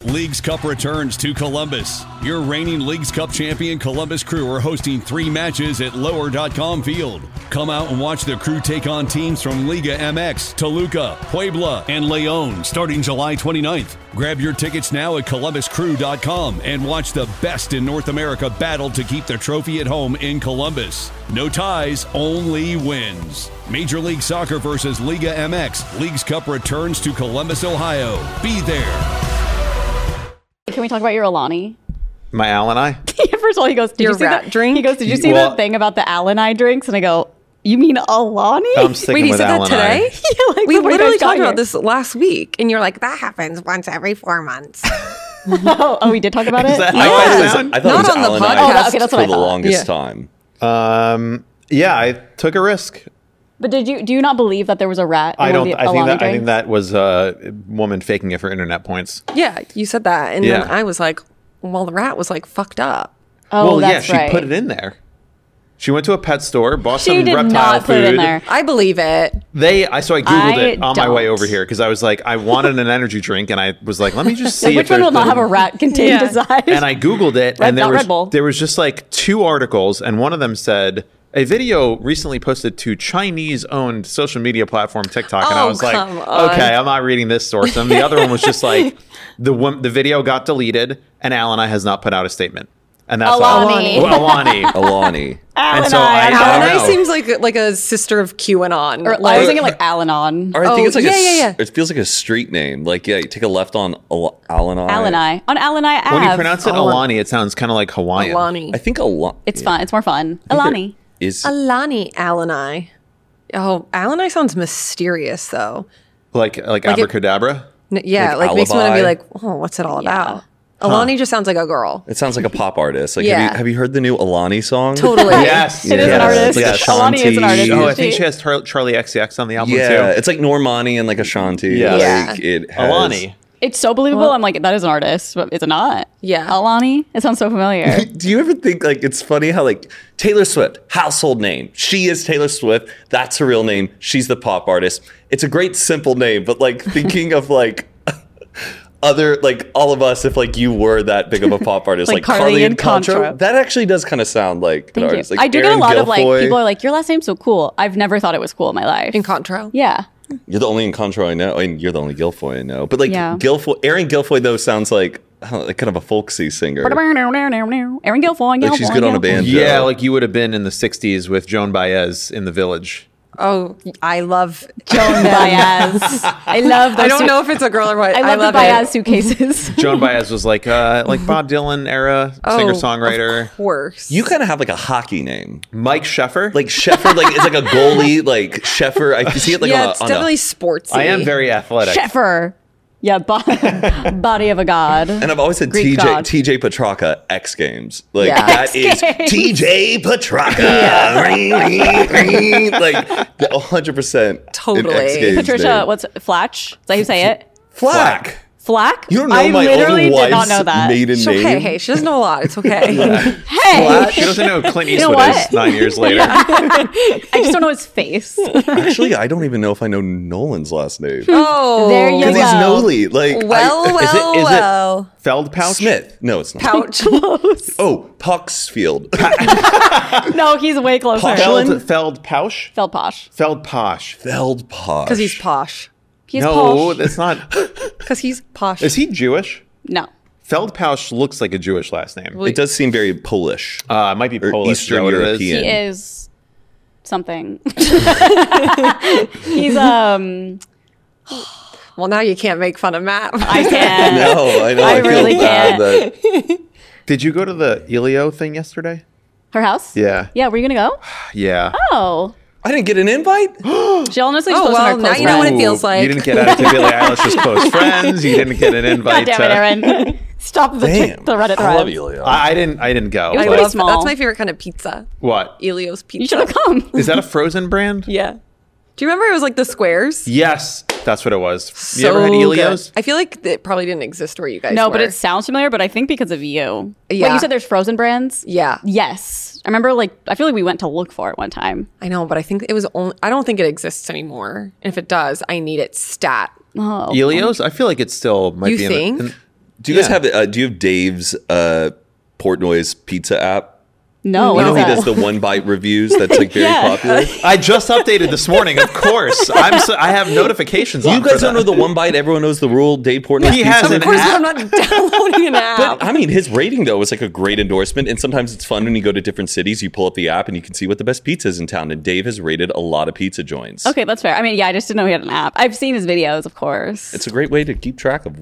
Leagues Cup returns to Columbus. Your reigning Leagues Cup champion Columbus Crew are hosting 3 matches at Lower.com Field. Come out and watch the Crew take on teams from Liga MX, Toluca, Puebla, and Leon starting July 29th. Grab your tickets now at ColumbusCrew.com and watch the best in North America battle to keep the trophy at home in Columbus. No ties, only wins. Major League Soccer versus Liga MX. Leagues Cup returns to Columbus, Ohio. Be there. Can we talk about your Alani? My Alani? First of all, he goes, did you see that drink? He goes, did you see the thing about the Alani drinks? And I go, you mean Alani? I'm sticking Wait, he with said Alani. that today? Yeah, like we before you literally guys got talked about here. this last week, and you're like, that happens once every 4 months. Oh, we did talk about it? Is that Yeah. how I it sound? I thought Not it was on the Alan podcast. I Okay, that's for what I the thought. longest Yeah. time. Yeah, I took a risk. But do you not believe that there was a rat in I one don't. of the I think Alani that. I think drinks? that was a woman faking it for internet points. Yeah, you said that. And Yeah. then I was like, well, the rat was like fucked up. Oh, well, yeah, that's she right. put it in there. She went to a pet store, bought She some did reptile not food. put it in there. I believe it. So I Googled it on my way don't. over here because I was like, I wanted an energy drink, and I was like, let me just see Like, which one will not have a rat contained Yeah. inside? And I Googled it, and not Red Bull. there was just like 2 articles, and one of them said a video recently posted to Chinese-owned social media platform TikTok, and I Oh, was like, come on. okay, I'm not reading this source. And the other one was just like the video got deleted, and Alani has not put out a statement, and that's Alani. all. Well, Alani. Alani. And so I don't Alani know. seems like a sister of QAnon. Or, I was thinking like Al-Anon. Or I think Oh, it's like yeah. it feels like a street name. Like, yeah, you take a left on Alani. Alani. On Alani Ave. When you pronounce it Alani, it sounds kind of like Hawaiian. Alani. I think Alani. It's fun. It's more fun. Alani. Is Alani. Oh, Alani sounds mysterious, though. Like abracadabra. Yeah, Like makes me want to be alibi. like, oh, what's it all about? Alani just sounds like a girl. it sounds like a pop artist. Like, Yeah. have you heard the new Alani song? Totally. Yes. It is an Yeah, artist. it's like Alani is an Ashanti. artist. Oh, I isn't think she? she has Charlie XCX on the album Yeah, too. it's like Normani and like Ashanti. Yeah. Like, it has, Alani. It's so believable. I'm like, that is an artist, but is it not? Yeah. Alani? It sounds so familiar. Do you ever think like it's funny how like Taylor Swift, household name. She is Taylor Swift. That's her real name. She's the pop artist. It's a great simple name, but like thinking of like other like all of us, if like you were that big of a pop artist, Like like Carly Carly and and Contra, Contra. that actually does kind of sound like an Thank you. artist. Like I do get a Aaron lot of like, Gilfoy. people are like, your last name's so cool. I've never thought it was cool in my life. In Contro. Yeah. You're the only Encontro I know, and you're the only Gilfoy I know. But like Yeah. Gilfoy, Aaron Gilfoy though sounds like, I don't know, like kind of a folksy singer. Aaron Gilfoy. Like she's good on a banjo. Yeah, like you would have been in the 60s with Joan Baez in The Village. Oh, I love Joan Baez. I love those. I don't know if it's a girl or what. I love the it. Baez suitcases. Joan Baez was like Bob Dylan era singer-songwriter. Of course. You kind of have like a hockey name. Mike Sheffer. Like Sheffer, like it's like a goalie, like Sheffer. I can see it like yeah, on it's a, definitely sportsy. I am very athletic. Sheffer. Yeah, body of a god. and I've always said Greek god. TJ Petrarca X Games. Like Yeah. that is X Games. TJ Petrarca. like 100% Totally. in X Games Patricia, name. what's Flatch? Is that how you say it? Flack? Flack? You don't know I my literally own did not wife's know that. maiden She's name. okay. Hey, she doesn't know a lot. It's okay. Hey, She doesn't know who Clint You know Eastwood what? is 9 years later. I just don't know his face. Actually, I don't even know if I know Nolan's last name. Oh, There you Because go. he's Noli. Like Well, Is it well. Feldpausch? Smith. No, it's not. Pouch. Close. Oh, Pucksfield. No, he's way closer. Posh- Feldpausch? Feldposh. Feldposch. Feldposh. Because he's posh. He's No, posh. that's not. Because he's posh. Is he Jewish? No. Feldpausch looks like a Jewish last name. It does seem very Polish. It might be Or Polish. Eastern is that what it is? European. He is something. He's Well, now you can't make fun of Matt. I can. No, I know. I feel really bad can't. that- Did you go to the Elio thing yesterday? Her house? Yeah. Yeah, were you gonna go? Yeah. Oh. I didn't get an invite. She honestly just Oh, posted well, her now close you know what it friends. feels like. You didn't get out to Billie Eilish's close friends. You didn't get an God invite. damn it, Aaron. Stop the Damn. the Reddit thread. I love Elio. I didn't go. It was I pretty love small. That's my favorite kind of pizza. What? Elio's pizza. You should have come. Is that a frozen brand? Yeah. Do you remember it was like the squares? Yes, that's what it was. So You ever had Elio's? good. I feel like it probably didn't exist where you guys No, were. but it sounds familiar, but I think because of you. Wait, Yeah. you said there's frozen brands? Yeah. Yes. I remember I feel like we went to look for it one time. I know, but I think it was only. I don't think it exists anymore. And if it does, I need it stat. Oh. Elio's? I feel like it still might You be think? in Do you guys have? Do you have Dave's Portnoy's pizza app? No, you know he does the one bite reviews. That's like very popular. I just updated this morning. Of course, I have notifications. You guys don't know the one bite. Everyone knows the rule. Dave Portnoy. He has an Of course, app. I'm not downloading an app. But I mean, his rating though is like a great endorsement. And sometimes it's fun when you go to different cities. You pull up the app and you can see what the best pizza is in town. And Dave has rated a lot of pizza joints. Okay, that's fair. I mean, I just didn't know he had an app. I've seen his videos, of course. It's a great way to keep track of.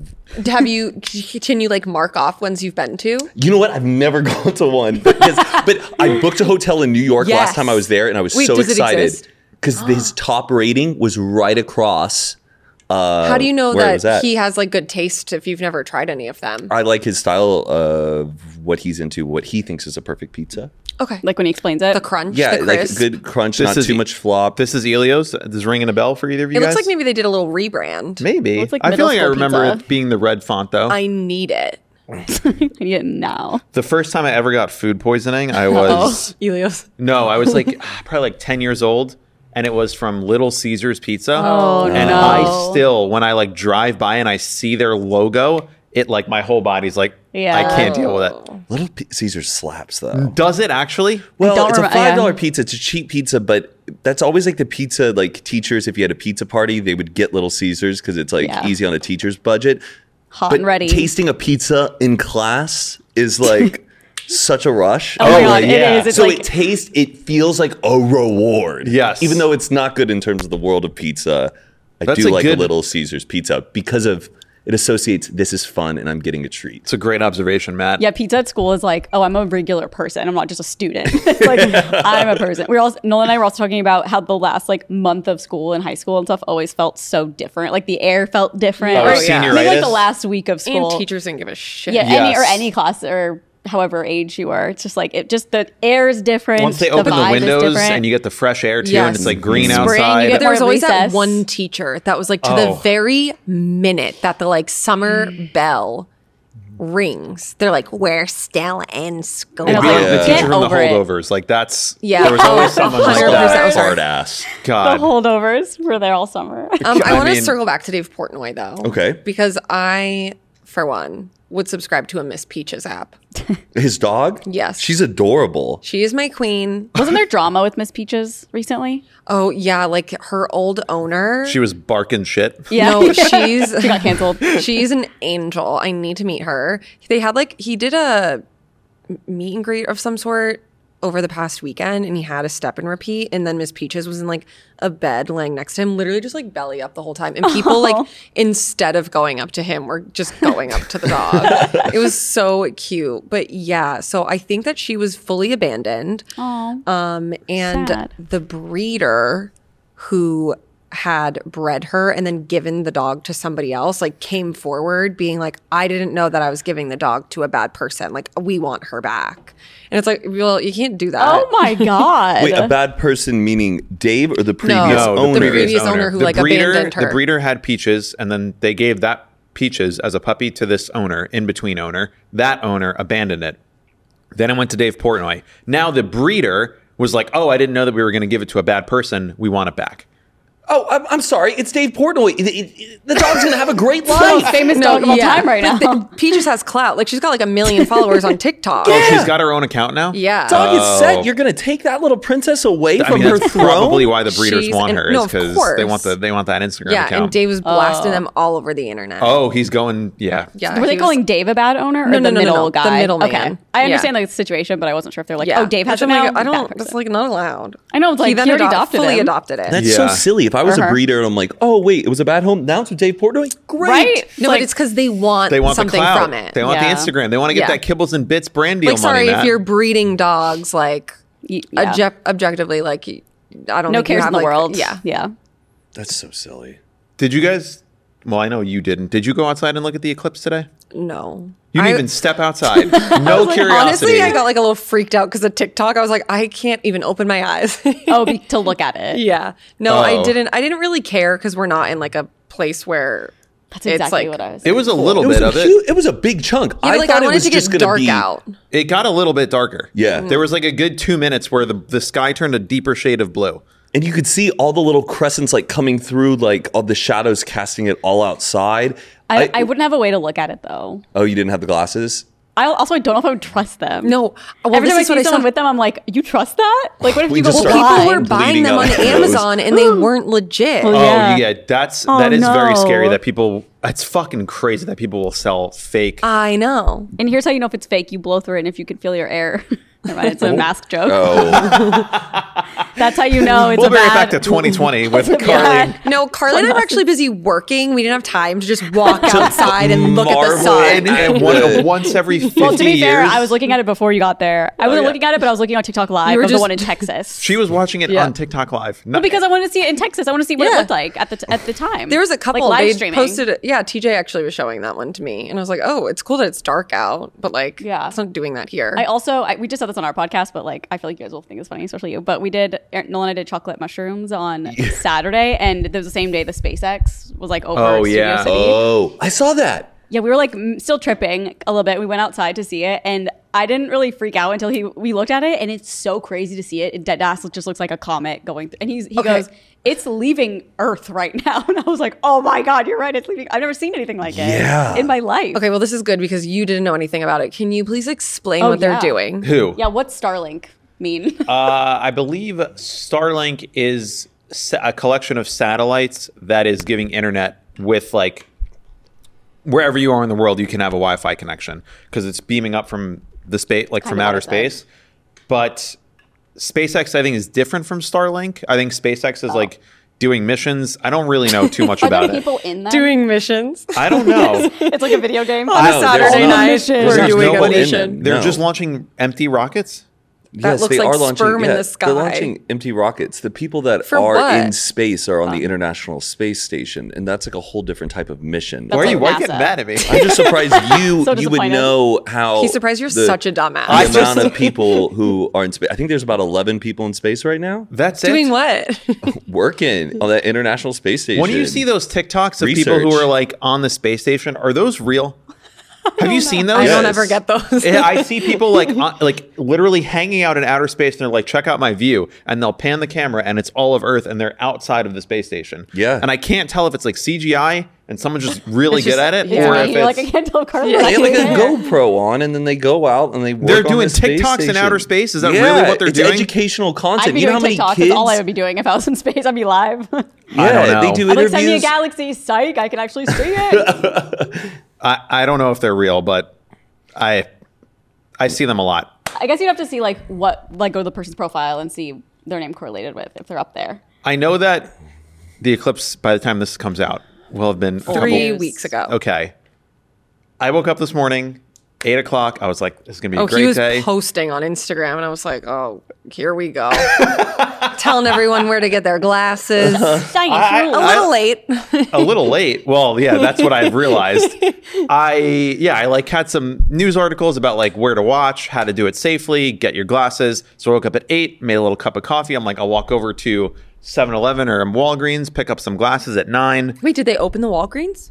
Can you like mark off ones you've been to? You know what? I've never gone to one, but I booked a hotel in New York last time I was there, and I was so excited because his top rating was right across. How do you know that he has like good taste if you've never tried any of them? I like his style of what he's into, what he thinks is a perfect pizza. Okay. Like when he explains it. The crunch, Yeah, the like crisp. good crunch, not too much flop. This is Elio's. This is ringing a bell for either of you It guys? looks like maybe they did a little rebrand. Maybe. Looks like I feel middle like I school remember pizza. it being the red font, though. I need it. I need it now. The first time I ever got food poisoning, I was... Elios. No, I was like probably like 10 years old, and it was from Little Caesars Pizza. Oh, and no. I still, when I like drive by and I see their logo, it like my whole body's like, Yeah. I can't deal with it. Little Caesar slaps though. Does it actually? Well, don't it's a remember- $5 pizza. It's a cheap pizza, but that's always like the pizza. Like teachers, if you had a pizza party, they would get Little Caesars because it's like Yeah. easy on a teacher's budget. Hot But and ready. tasting a pizza in class is like such a rush. Oh my God, yeah. it is. It's So like, it feels like a reward. Yes. Even though it's not good in terms of the world of pizza, I That's do a like good- a Little Caesars pizza because of it associates this is fun and I'm getting a treat. It's a great observation, Matt. yeah, pizza at school is like, oh, I'm a regular person. I'm not just a student. It's like, I'm a person. Nolan and I were also talking about how the last like month of school and high school and stuff always felt so different. Like the air felt different. Oh, Or yeah. maybe like the senioritis? last week of school. And teachers didn't give a shit. Yeah, Yes. any class or however age you were. It's just like the air is different. Once they the open the vibe is windows different. and you get the fresh air too, Yes. and it's like green Spring, you outside. get There was more always that recess. one teacher that was like to the very minute that the like summer bell rings. They're like, we're still in school. And I Be was like like, the get teacher from the over it. holdovers. Like that's Yeah. there was always someone like 100% that. was her. Hard ass. God. The holdovers were there all summer. I want to mean- circle back to Dave Portnoy though. Okay. Because I, for one, would subscribe to a Miss Peaches app. His dog? Yes. She's adorable. She is my queen. Wasn't there drama with Miss Peaches recently? Oh yeah, like her old owner. She was barking shit. Yeah. No, she's She got canceled. she's an angel. I need to meet her. They had like he did a meet and greet of some sort over the past weekend, and he had a step and repeat, and then Miss Peaches was in like a bed laying next to him, literally just like belly up the whole time, and people like instead of going up to him were just going up to the dog. It was so cute. But yeah, so I think that she was fully abandoned. And Sad. the breeder who had bred her and then given the dog to somebody else like came forward being like, I didn't know that I was giving the dog to a bad person, like we want her back. And it's like, well, you can't do that. Oh my God. Wait, a bad person meaning Dave or the previous No, owner? the previous owner who like abandoned her. The breeder had Peaches, and then they gave that Peaches as a puppy to this owner, in between owner. That owner abandoned it. Then it went to Dave Portnoy. Now the breeder was like, oh, I didn't know that we were going to give it to a bad person. We want it back. Oh, I'm sorry. It's Dave Portnoy. The dog's going to have a great the life. most famous dog of all time right now. Peaches has clout. Like she's got like 1 million followers on TikTok. Oh, she's got her own account now? Yeah. Dog is set. You're going to take that little princess away I from mean, her that's throne? probably why the breeders She's want an- her, no, is of because course. they want that Instagram Yeah, account. and Dave was blasting them all over the internet. Oh, he's going, yeah. Yeah. Were they he was- calling Dave a bad owner or No, the no, middle the guy? middleman. Okay. I understand Yeah. like the situation, but I wasn't sure if they're like, Yeah. oh, Dave has That's it what I'm now. like, I Bad don't. person. That's like not allowed. I know, it's like, he then he already adopted fully him. adopted it. That's Yeah. so silly. If I was a Uh-huh. breeder and I'm like, oh, wait, it was a bad home. Now it's with Dave Portnoy? Great. Right? No, Like- but it's because they want They want something the clout. from it. They want Yeah. the Instagram. They want to get Yeah. that Kibbles and Bits brand deal Like, sorry, money, if Matt. you're breeding dogs, like Yeah. objectively, like I don't No think you cares have, in the like, world. Yeah, Yeah. That's so silly. Did you guys, well, I know you didn't. Did you go outside and look at the eclipse today? no. You didn't even step outside. No curiosity. Honestly, I got like a little freaked out because of TikTok. I was like, I can't even open my eyes. To look at it. Yeah. No, Oh. I didn't really care because we're not in like a place where That's it's exactly like what I was It was a little It was bit a of it. huge, it was a big chunk. yeah, but, like I thought it wanted was to just get gonna dark be, out. It got a little bit darker. Yeah. There was like a good 2 minutes where the sky turned a deeper shade of blue. And you could see all the little crescents like coming through, like all the shadows casting it all outside. I wouldn't have a way to look at it though. Oh, you didn't have the glasses? I don't know if I would trust them. No. Well, Every this time I is what see I someone saw. with them, I'm like, you trust that? Like, what if We you go just People start were blind? buying bleeding them on out of those. Amazon and they weren't legit. Well, Oh Yeah. yeah, that Oh, is very scary no. that people. It's fucking crazy that people will sell fake. I know. And here's how you know if it's fake. You blow through it, and if you can feel your air. Never mind, it's a mask joke. Oh, That's how you know it's We'll a bring it bad. back to 2020 with Yeah. Carly. No, Carly and I were actually busy working. We didn't have time to just walk outside and look at the marvel sun. And once every 50 Well, to be years. fair, I was looking at it before you got there. I wasn't yeah. looking at it, but I was looking on TikTok Live You were of the just- one in Texas. She was watching it Yeah. on TikTok Live. Well, because I wanted to see it in Texas. I want to see what Yeah. it looked like at the time. There was a couple like, live they streaming. posted it. Yeah, TJ actually was showing that one to me, and I was like, "Oh, it's cool that it's dark out, but like, Yeah. it's not doing that here." We just said this on our podcast, but like I feel like you guys will think it's funny, especially you. But Noel and I did chocolate mushrooms on Saturday, and it was the same day the SpaceX was like over Oh, Studio yeah. City. oh, I saw that. Yeah, we were like still tripping a little bit. We went outside to see it, and I didn't really freak out until we looked at it, and it's so crazy to see it. Dead ass just looks like a comet going, and he goes, "It's leaving Earth right now," and I was like, "Oh my god, you're right, it's leaving." I've never seen anything like it in my life. Okay, well, this is good because you didn't know anything about it. Can you please explain Oh, what they're yeah. doing? Who? Yeah, what's Starlink mean? I believe Starlink is a collection of satellites that is giving internet with like wherever you are in the world, you can have a Wi-Fi connection because it's beaming up from the space, like from Kinda outer what I said. space. But SpaceX, I think, is different from Starlink. I think SpaceX is like doing missions. I don't really know too much Are about there it. people in there? Doing missions. I don't know. It's like a video game. On No, a Saturday there's night, mission. we're There's doing a nobody in mission. They're No. just launching empty rockets. That looks like sperm in the sky. They're launching empty rockets. The people that For are what? in space are on the International Space Station, and that's like a whole different type of mission. That's Why are you like getting NASA. mad at me? I'm just surprised you So you would disappointed. know how. He's surprised you're such a dumbass. The amount of people who are in space. I think there's about 11 people in space right now That's Doing it. what? working on the International Space Station. When you see those TikToks of people who Research. are like on the space station, are those real? Have you seen those? I don't Yes. ever get those. Yeah, I see people like literally hanging out in outer space, and they're like, "Check out my view," and they'll pan the camera, and it's all of Earth, and they're outside of the space station. Yeah. and I can't tell if it's like CGI and someone's just really It's good just- at it, yeah. or Right? if You're it's like, I can't tell Carly. Yeah, They have like a there. GoPro on, and then they go out and they work They're on doing the space TikToks in station. outer space? Is that Yeah, really what they're it's doing? educational I'd content. be You know doing how many TikTok. kids? That's all I would be doing if I was in space. I'd be live. I'm I don't know. they do like, send me a interviews. galaxy. Psych. I can actually stream it. I don't know if they're real, but I see them a lot. I guess you'd have to see like go to the person's profile and see their name correlated with if they're up there. I know that the eclipse, by the time this comes out, will have been a couple- 3 years. weeks ago. Okay. I woke up this morning, 8 o'clock. I was like, this is going to be a Oh, great he was day. posting on Instagram, and I was like, "Oh, here we go." Telling everyone where to get their glasses. Shiny. A little late. A little late. Well, yeah, that's what I've realized. I like had some news articles about like where to watch, how to do it safely, get your glasses. So I woke up at 8, made a little cup of coffee. I'm like, I'll walk over to 7-Eleven or Walgreens, pick up some glasses at 9. Wait, did they open the Walgreens?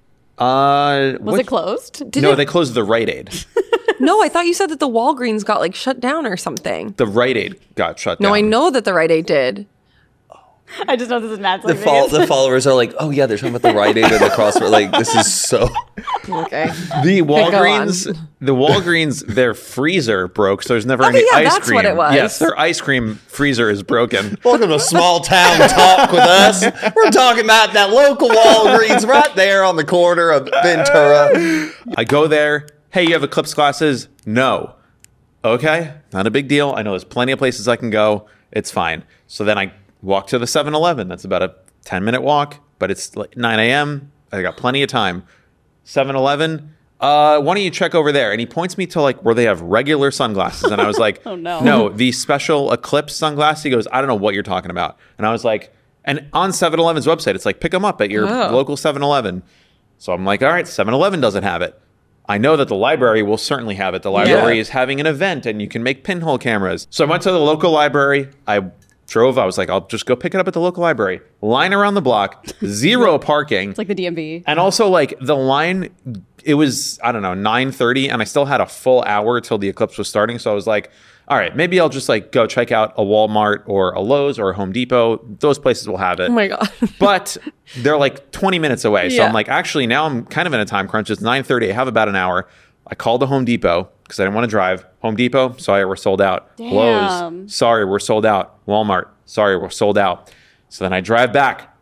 Was it closed? No, they closed the Rite Aid. No, I thought you said that the Walgreens got like shut down or something. The Rite Aid got shut down. No, I know that the Rite Aid did. I just know this is Matt's The, the followers are like, oh yeah, they're talking about the Rite Aid or the CrossFit. Like, this is so. Okay. The go on. Walgreens, their freezer broke, so there's never Okay, any yeah, ice that's cream. what it was. Yes, their ice cream freezer is broken. Welcome to small town talk with us. We're talking about that local Walgreens right there on the corner of Ventura. I go there. Hey, you have Eclipse glasses? No. Okay, not a big deal. I know there's plenty of places I can go. It's fine. So then I walk to the 7-Eleven. That's about a 10-minute walk, but it's like 9 a.m. I got plenty of time. 7-Eleven, why don't you check over there? And he points me to like where they have regular sunglasses. And I was like, Oh, no. No, the special Eclipse sunglasses. He goes, I don't know what you're talking about. And I was like, and on 7-Eleven's website, it's like, pick them up at your local 7-Eleven. So I'm like, all right, 7-Eleven doesn't have it. I know that the library will certainly have it. The library is having an event and you can make pinhole cameras. So I went to the local library. I was like, I'll just go pick it up at the local library. Line around the block, 0 parking. It's like the DMV. And also, like, the line it was, I don't know, 9:30, and I still had a full hour till the eclipse was starting. So I was like, all right, maybe I'll just like go check out a Walmart or a Lowe's or a Home Depot. Those places will have it. Oh my God. But they're like 20 minutes away. So Yeah. I'm like, actually, now I'm kind of in a time crunch. It's 9:30. I have about an hour. I called the Home Depot because I didn't want to drive. Home Depot, sorry, we're sold out. Damn. Lowe's, sorry, we're sold out. Walmart, sorry, we're sold out. So then I drive back.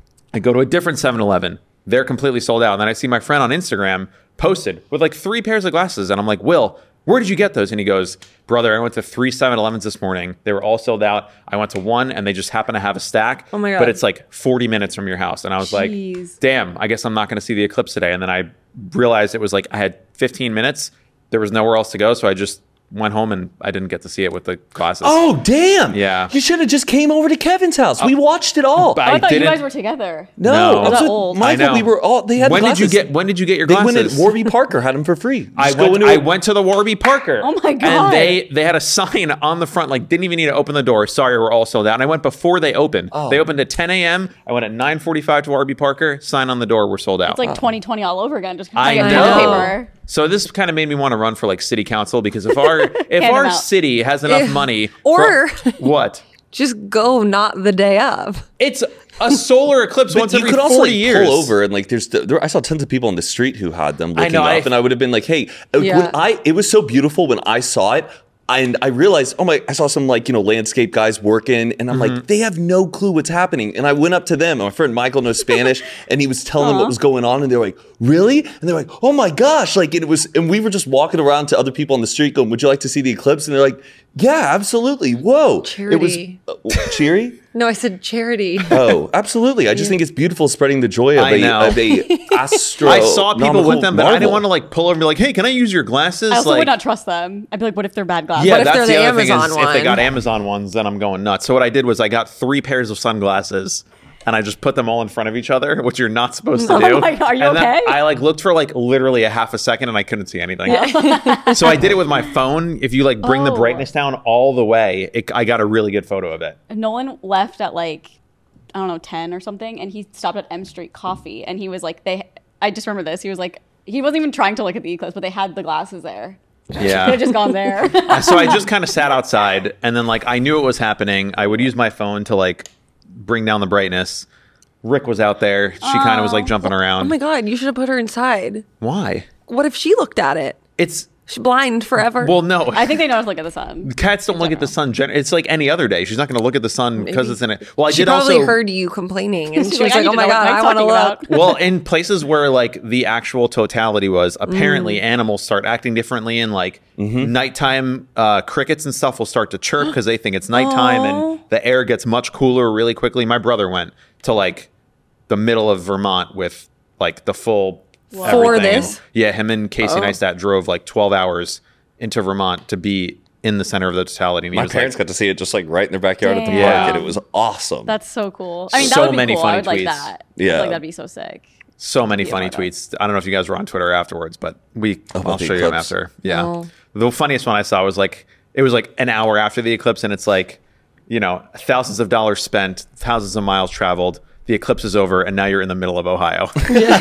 I go to a different 7-Eleven. They're completely sold out. And then I see my friend on Instagram posted with like 3 pairs of glasses. And I'm like, Will, where did you get those? And he goes, brother, I went to 3 7-Elevens this morning. They were all sold out. I went to one and they just happen to have a stack. Oh my God. But it's like 40 minutes from your house. And I was like, Jeez. damn, I guess I'm not going to see the eclipse today. And then I realized it was like I had 15 minutes. There was nowhere else to go. So I just went home and I didn't get to see it with the glasses. Oh, damn. Yeah. You should have just came over to Kevin's house. We watched it all. But Oh, I thought you didn't- guys were together. No, No. I was That with old. I Michael. know. We were all. They had When glasses. When did you get your They glasses? went at Warby Parker. Had them for free. I Just go into went, I it. went to the Warby Parker. Oh my God. And they had a sign on the front, like didn't even need to open the door. Sorry, we're all sold out. And I went before they opened. Oh. They opened at 10 a.m. I went at 9:45 to Warby Parker. Sign on the door, we're sold out. It's like 2020 all over again. Just I kind of know. paper. So this kind of made me want to run for like city council because if our Hand our 'em out. city has enough money Or- for, what? Just go not the day of. It's a solar eclipse But once you every could 40 also like years. pull over and like I saw tons of people on the street who had them looking know, up, and I would have been like, hey, Yeah. it was so beautiful when I saw it. And I realized, I saw some like, landscape guys working, and I'm like, they have no clue what's happening. And I went up to them, and my friend Michael knows Spanish, and he was telling them what was going on, and they're like, really? And they're like, oh my gosh. Like and we were just walking around to other people on the street going, would you like to see the eclipse? And they're like, yeah, absolutely. Whoa. It was Charity. cheery? No, I said charity. Oh, absolutely. I just think it's beautiful spreading the joy of I know. a astro. I saw people with them, but I didn't marvel. want to like pull over and be like, hey, can I use your glasses? I also like, would not trust them. I'd be like, what if they're bad glasses? Yeah, What if that's they're the the other thing is Amazon if they got one? Amazon ones, then I'm going nuts. So what I did was I got 3 pairs of sunglasses and I just put them all in front of each other, which you're not supposed to Oh do. my God, are you and then okay? I like looked for like literally a half a second and I couldn't see anything. So I did it with my phone. If you like bring the Oh. brightness down all the way, I got a really good photo of it. Nolan left at like, I don't know, 10 or something, and he stopped at M Street Coffee, and he was like, I just remember this. He was like, he wasn't even trying to look at the eclipse, but they had the glasses there. Could have Yeah. just gone there. So I just kind of sat outside and then like I knew it was happening. I would use my phone to like bring down the brightness. Rick was out there. She kind of was like jumping around. Oh my God, you should have put her inside. Why? What if she looked at it? It's She's blind forever. well, no. I think they know how to look at the sun. Cats don't look at the sun. It's like any other day. She's not going to look at the sun because it's in it. Well, I she did probably also heard you complaining, and She's she was I like, need "Oh to my know what God, I'm I want to talking look." well, in places where like the actual totality was, apparently animals start acting differently, and like nighttime crickets and stuff will start to chirp because they think it's nighttime, and the air gets much cooler really quickly. My brother went to like the middle of Vermont with like the full For everything. this? Yeah, him and Casey Neistat drove like 12 hours into Vermont to be in the center of the totality. And he My was parents like, got to see it just like right in their backyard at the Damn. park, and it was awesome. That's so cool. I mean, So that would be many cool. funny I would like tweets. that. Yeah. I feel like that'd be so sick. so many funny why not? tweets. I don't know if you guys were on Twitter afterwards, but I'll about the show you them eclipse? after. Yeah. No. The funniest one I saw was like, it was like an hour after the eclipse, and it's like, thousands of dollars spent, thousands of miles traveled. The eclipse is over, and now you're in the middle of Ohio.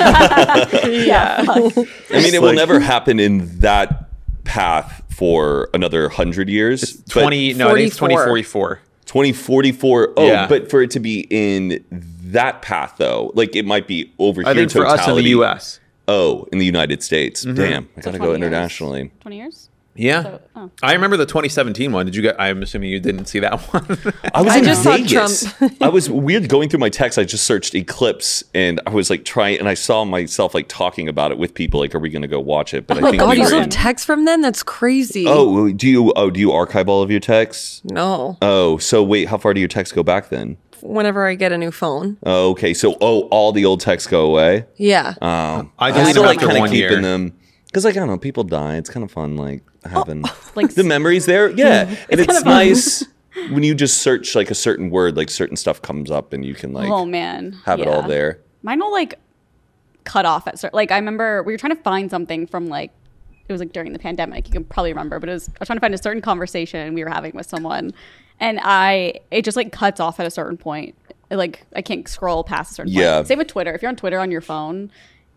Yeah. I mean, it will never happen in that path for another 100 years. but 20, no, I think it's 44. 2044. 2044. Oh, Yeah. but for it to be in that path, though, like it might be over I here. think for us in the totality. U.S. Oh, in the United States. Damn, I gotta 20 go years. internationally. 20 years? Yeah. So- oh. I remember the 2017 one. Did you get, I'm assuming you didn't see that one. I was I in just saw Vegas. Trump. I was weird going through my text. I just searched eclipse, and I was like trying, and I saw myself like talking about it with people. Like, are we going to go watch it? But Oh my God, we you were still in- have texts from them? That's crazy. Oh, do you archive all of your texts? No. Oh, so wait, how far do your texts go back then? Whenever I get a new phone. Oh, okay, so all the old texts go away. Yeah. I I'm deleted still them like after kind of 1 keeping year. them because like I don't know, people die. It's kind of fun, like having Like the memories there. Yeah, and it's nice when you just search like a certain word, like certain stuff comes up, and you can like Oh, man. have it all Yeah. there. Mine will like cut off at certain. Like I remember we were trying to find something from like it was like during the pandemic. You can probably remember, but I was trying to find a certain conversation we were having with someone, and it just like cuts off at a certain point. Like I can't scroll past a certain Yeah. point. Same with Twitter. If you're on Twitter on your phone,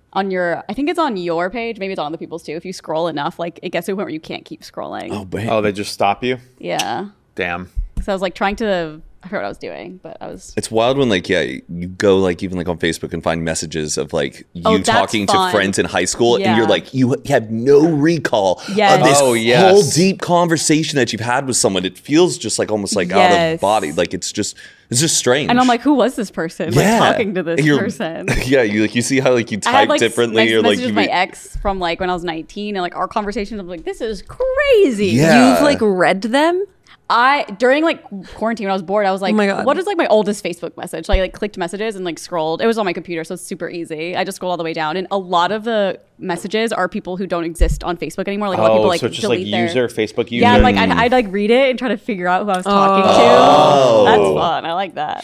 on your, I think it's on your page, maybe it's on other people's too. If you scroll enough, like it gets to a point where you can't keep scrolling. Oh, man. Oh, they just stop you? Yeah. Damn. So I was like trying to, I forgot what I was doing, but I was. It's wild when like you go like even like on Facebook and find messages of like you Oh, that's talking fun. to friends in high school and Yeah. you're like you have no recall Yes. of this Oh, yes. whole deep conversation that you've had with someone. It feels just like almost like out of Yes. body. Like it's just strange. And I'm like, who was this person? Like talking to this And you're- person. Yeah, you see how like you I had type like differently. nice Or like messages you with my ex from like when I was 19, and like our conversations. I'm like, this is crazy. Yeah. You've like read them? During like quarantine when I was bored, I was like, Oh my God. what is like my oldest Facebook message? So I like clicked messages and like scrolled. It was on my computer, so it's super easy. I just scrolled all the way down, and a lot of the messages are people who don't exist on Facebook anymore. Like a lot of people like so it's just like delete their- user, Facebook user. Yeah, and, like I'd like read it and try to figure out who I was talking Oh. to. That's fun. I like that.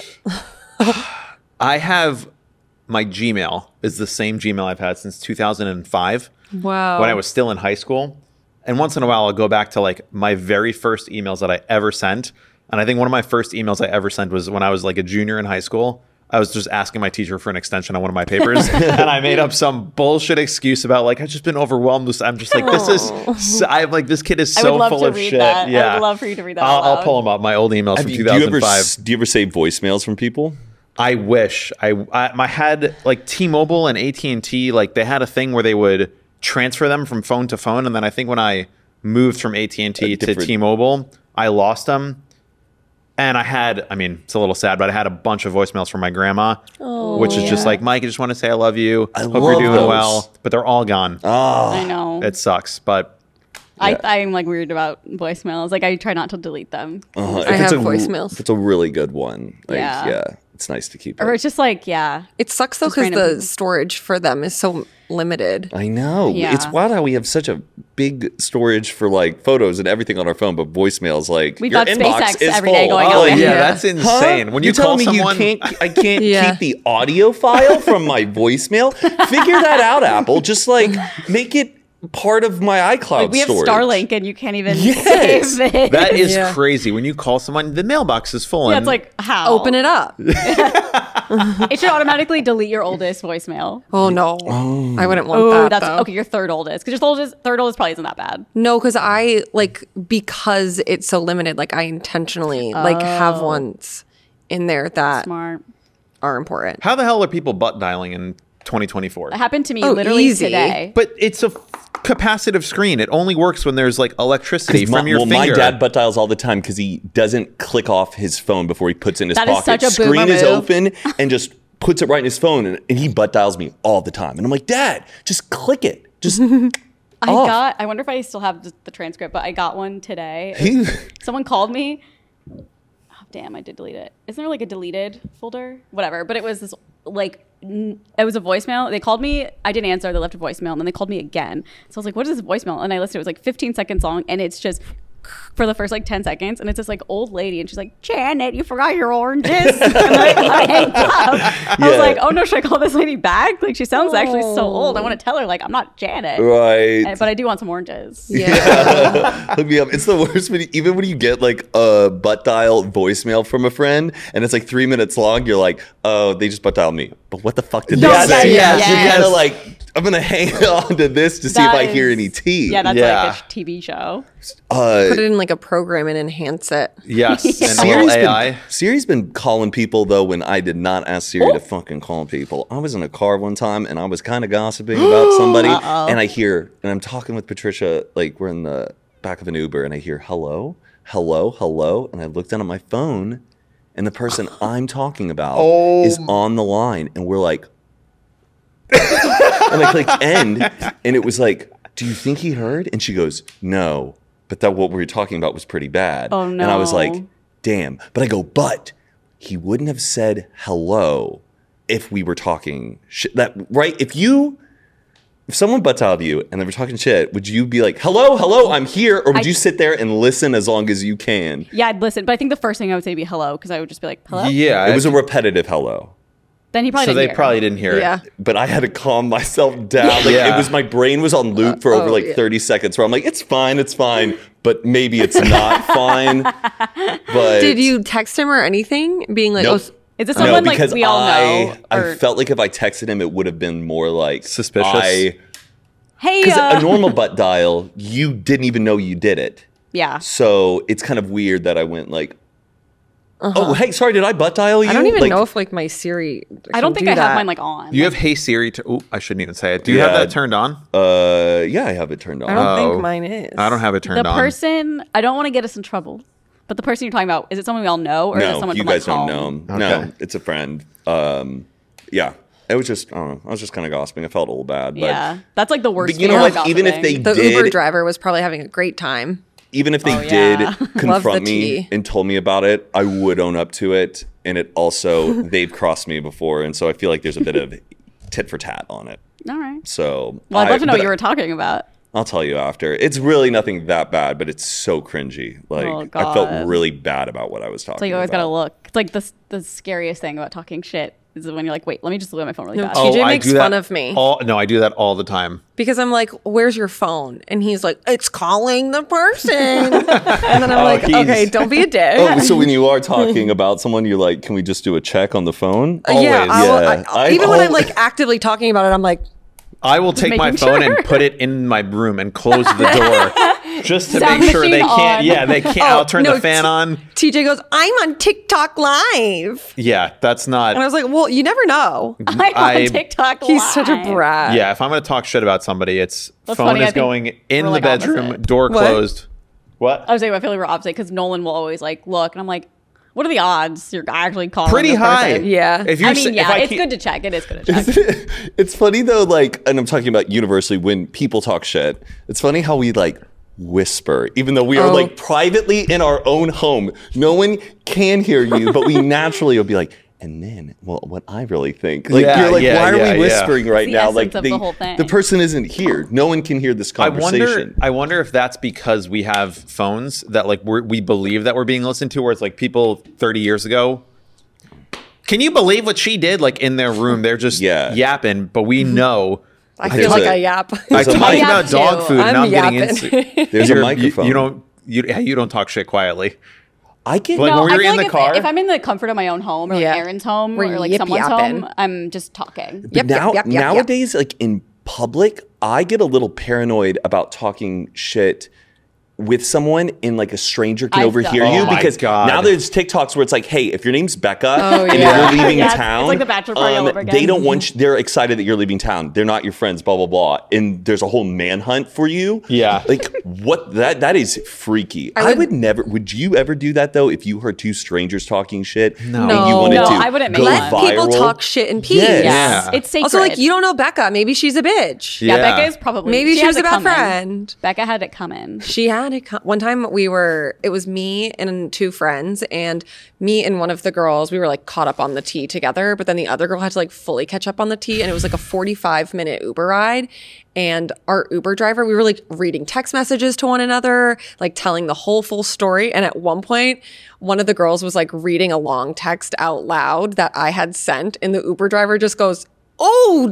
I have my Gmail is the same Gmail I've had since 2005 Wow. when I was still in high school. And once in a while, I'll go back to like my very first emails that I ever sent. And I think one of my first emails I ever sent was when I was like a junior in high school. I was just asking my teacher for an extension on one of my papers, and I made up some bullshit excuse about like I've just been overwhelmed. I'm just like I'm like this kid is I so would love full to of read shit. that. Yeah, I would love for you to read that. I'll out loud. pull them up. My old emails from do 2005. you ever save voicemails from people? I wish I had like T-Mobile and AT&T, like they had a thing where they would transfer them from phone to phone, and then I think when I moved from AT&T to different- T-Mobile, I lost them. And it's a little sad, but I had a bunch of voicemails from my grandma, which is just like, Mike, I just want to say I love you. Hope love you're doing those. well. But they're all gone. I know. It sucks, but I'm like weird about voicemails. Like I try not to delete them. If I it's have a- voicemails. If it's a really good one, like, Yeah. yeah, it's nice to keep Or it. it's just like, yeah. It sucks though Just because random the people. storage for them is so limited. I know. Yeah. It's wild how we have such a big storage for like photos and everything on our phone, but voicemails like We've your got inbox SpaceX is every day full. going oh on. yeah, Yeah. that's insane. When you You're telling call me someone, I can't Yeah. keep the audio file from my voicemail? Figure that out, Apple. Just like make it part of my iCloud Like we have storage. Starlink and you can't even Yes. save it. that is Yeah. crazy. When you call someone, the mailbox is full. Yeah, and it's like how? Open it up. It should automatically delete your oldest voicemail. Oh no, I wouldn't want Oh, that. that's though. okay. Your third oldest, because your third oldest probably isn't that bad. No, because I like because it's so limited. Like I intentionally like have ones in there that Smart. are important. How the hell are people butt dialing in 2024? It happened to me Oh, literally easy. today. But it's a capacitive screen. It only works when there's like electricity from your finger. my dad butt dials all the time because he doesn't click off his phone before he puts it in his That is pocket. such a boomer Screen is move. open and just puts it right in his phone, and he butt dials me all the time. And I'm like, Dad, just click it. Just I wonder if I still have the transcript, but I got one today. Someone called me. Oh, damn, I did delete it. Isn't there like a deleted folder? Whatever. But it was this like, it was a voicemail. They called me. I didn't answer. They left a voicemail, and then they called me again. So I was like, what is this voicemail? And I listened. It was like 15 seconds long, and it's just for the first like 10 seconds, and it's this like old lady, and she's like, Janet, you forgot your oranges. And like, I hanged up. I was like, oh no, should I call this lady back? Like she sounds actually so old. I want to tell her like I'm not Janet, right. but I do want some oranges. Yeah. Look me up. It's the worst even when you get like a butt dial voicemail from a friend and it's like 3 minutes long. You're like, oh, they just butt dialed me. But what the fuck did No, they that- say? yes. You gotta like, I'm gonna hang on to this to see if That I hear is- any tea. Yeah, that's Yeah. like a TV show. Put it in like a program and enhance it. Yes, and a little AI. Siri's been calling people though when I did not ask Siri to fucking call people. I was in a car one time and I was kind of gossiping about somebody, and I'm talking with Patricia, like we're in the back of an Uber, and I hear hello, hello, hello, and I look down at my phone, and the person I'm talking about is on the line, and we're like, and I clicked end, and it was like, do you think he heard? And she goes, no. But that what we were talking about was pretty bad. Oh, And I was no. like, damn. But I go, but he wouldn't have said hello if we were talking shit. That right? If someone butt dialed you and they were talking shit, would you be like, hello, hello, I'm here? Or would you sit there and listen as long as you can? Yeah, I'd listen, but I think the first thing I would say would be hello, because I would just be like, hello. Yeah, It was a repetitive hello. Then he probably so didn't they hear. probably didn't hear Yeah. it. But I had to calm myself down. Like Yeah. my brain was on loop for over oh, like yeah. 30 seconds where I'm like, it's fine, but maybe it's not fine. But Did you text him or anything, being like, Nope. "Oh, Is this someone like because we all know? I or- felt like if I texted him, it would have been more like Suspicious? Hey, Because a normal butt dial, you didn't even know you did it. yeah. So it's kind of weird that I went like, oh, hey, sorry, did I butt dial you? I don't even Like, know if like my Siri. I don't can think do I have that. mine like on. You have Hey Siri. I shouldn't even say it. Do you have Yeah. that turned on? Yeah, I have it turned on. I don't Oh. think mine is. I don't have it turned the on. person. I don't want to get us in trouble, but the person you're talking about, is it someone we all know, or is it No, someone you from, like, guys don't home? know. Okay. No, it's a friend. Yeah, it was just, I don't know. I was just kind of gossiping. I felt a little bad. But, Yeah, that's like the worst. but you know fear of what? Even if gossiping. they The Uber did, driver was probably having a great time. even if they Oh, yeah. did Love the confront me tea. and told me about it, I would own up to it. And it also, they've crossed me before. And so I feel like there's a bit of tit for tat on it. all right. So, Well, I'd love to know but what you were talking about. I'll tell you after. It's really nothing that bad, but it's so cringy. Like, Oh, I felt God. really bad about what I was talking So you always about. gotta look. It's like the scariest thing about talking shit is when you're like, wait, let me just look at my phone really No, fast. TJ I makes do that fun of me. No, I do that all the time. Because I'm like, where's your phone? And he's like, it's calling the person. And then I'm like, he's- okay, don't be a dick. Oh, so when you are talking about someone, you're like, can we just do a check on the phone? Yeah, always. even when I'm always- like actively talking about it, I'm like, I will take my making phone sure. and put it in my room and close the door just to Sound make sure they machine can't. on. Yeah, they can't. I'll turn the fan on. TJ goes, I'm on TikTok live. Yeah, that's not. And I was like, well, you never know. I'm I- on TikTok He's Live. such a brat. Yeah, if I'm going to talk shit about somebody, it's That's phone funny, I is think going in we're, the like, bedroom, opposite. door What? closed. What? I was saying I feel like we're opposite because Nolan will always like look, and I'm like, what are the odds you're actually calling? Pretty this high. person? Yeah. If you're, I mean, if yeah, I it's keep- good to check. It is good to check. It's funny though, like, and I'm talking about universally when people talk shit. It's funny how we like whisper, even though we are Oh. like privately in our own home. No one can hear you, but we naturally will be like, and then, well, what I really think. Like, Yeah, you're like, yeah, why are yeah, we whispering right the now? essence Like, of the whole thing. the person isn't here. No one can hear this I conversation. wonder if that's because we have phones that like we believe that we're being listened to, where it's like people 30 years ago. Can you believe what she did? Like in their room, they're just Yeah. yapping, but we know. I There's feel like a- I yap. I There's a talked mic. about dog too. food, and I'm now I'm getting yapping. into. There's a You're- microphone. You don't talk shit quietly. I get Like, No, when we I were feel in like the car? if I'm in the comfort of my own home, or like Yeah. Aaron's home, Where or you like yip someone's yapping. home, I'm just talking. Yep, now, yep, yep, yep. nowadays, like in public, I get a little paranoid about talking shit with someone and like a stranger can I've overhear done you that. Oh my because God. now there's TikToks where it's like, hey, if your name's Becca and yeah. you're leaving Yeah, it's town, like the bachelor party all over again. they don't want you, they're excited that you're leaving town. They're not your friends, blah blah blah, and there's a whole manhunt for you. Yeah. like what that is freaky. I would never. Would you ever do that though? If you heard two strangers talking shit, No. and you No. wanted No, to I wouldn't make go one. Let people viral? talk shit in peace. Yes. Yeah. It's sacred. Also, like, you don't know Becca. Maybe she's a bitch. Yeah, Yeah. Becca is probably Maybe she had was it a bad coming. friend. Becca had it coming. She had it. One time it was me and two friends, and me and one of the girls, we were like caught up on the tea together, but then the other girl had to like fully catch up on the tea, and it was like a 45-minute Uber ride. And our Uber driver, we were like reading text messages to one another, like telling the whole full story. And at one point, one of the girls was like reading a long text out loud that I had sent, and the Uber driver just goes, "Oh,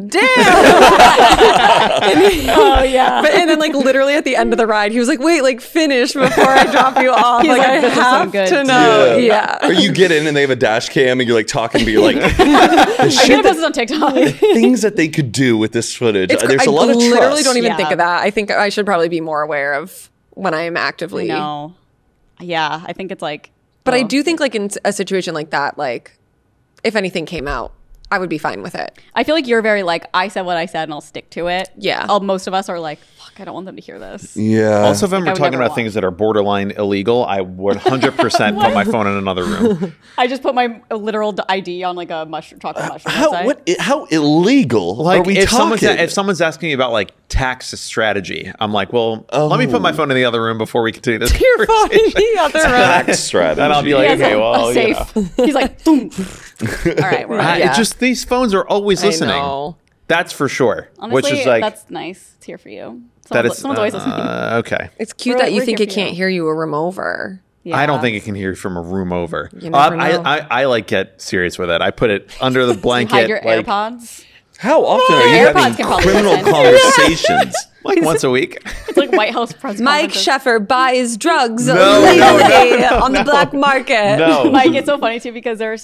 damn." Oh yeah. And then, like, literally at the end of the ride, he was like, "Wait, like, finish before I drop you off. He's like, like, I "This is have some good to know." Yeah. Or you get in and they have a dash cam and you're like talking, but you're like, the I'm shit gonna that, post this on TikTok. things that they could do with this footage. There's I a lot of trust. literally don't even Yeah. think of that. I think I should probably be more aware of when I am actively. No. Yeah, I think it's like. But I oh. do think, like, in a situation like that, like, if anything came out, I would be fine with it. I feel like you're very like, I said what I said and I'll stick to it. Yeah. Most of us are like, fuck, I don't want them to hear this. Yeah. Also, if I'm I would talking never about want- things that are borderline illegal, I would 100% put my phone in another room. I just put my literal ID on like a chocolate mushroom website. how illegal Like are we if talking? someone's asking me about like tax strategy, I'm like, well, let me put my phone in the other room before we continue this. You're fine. The other room. tax strategy. And I'll be He like, has okay, a well, you safe. know. He's like, boom. All right, we're on. Yeah. It's just these phones are always I listening. know. That's for sure. Honestly, which is like that's nice. It's here for you. that is Someone's always listening. okay. It's cute We're- that you we're think here it for can't you. hear you a room over. Yeah. I don't think it can hear you from a room over. You never know. I like get serious with it. I put it under the blanket. Hide your like, AirPods. How often are you AirPods having can probably criminal listen. conversations? like once a week. It's like White House press Mike conferences. Sheffer buys drugs No, illegally on the black market. No. Mike, it's so funny too because there are so much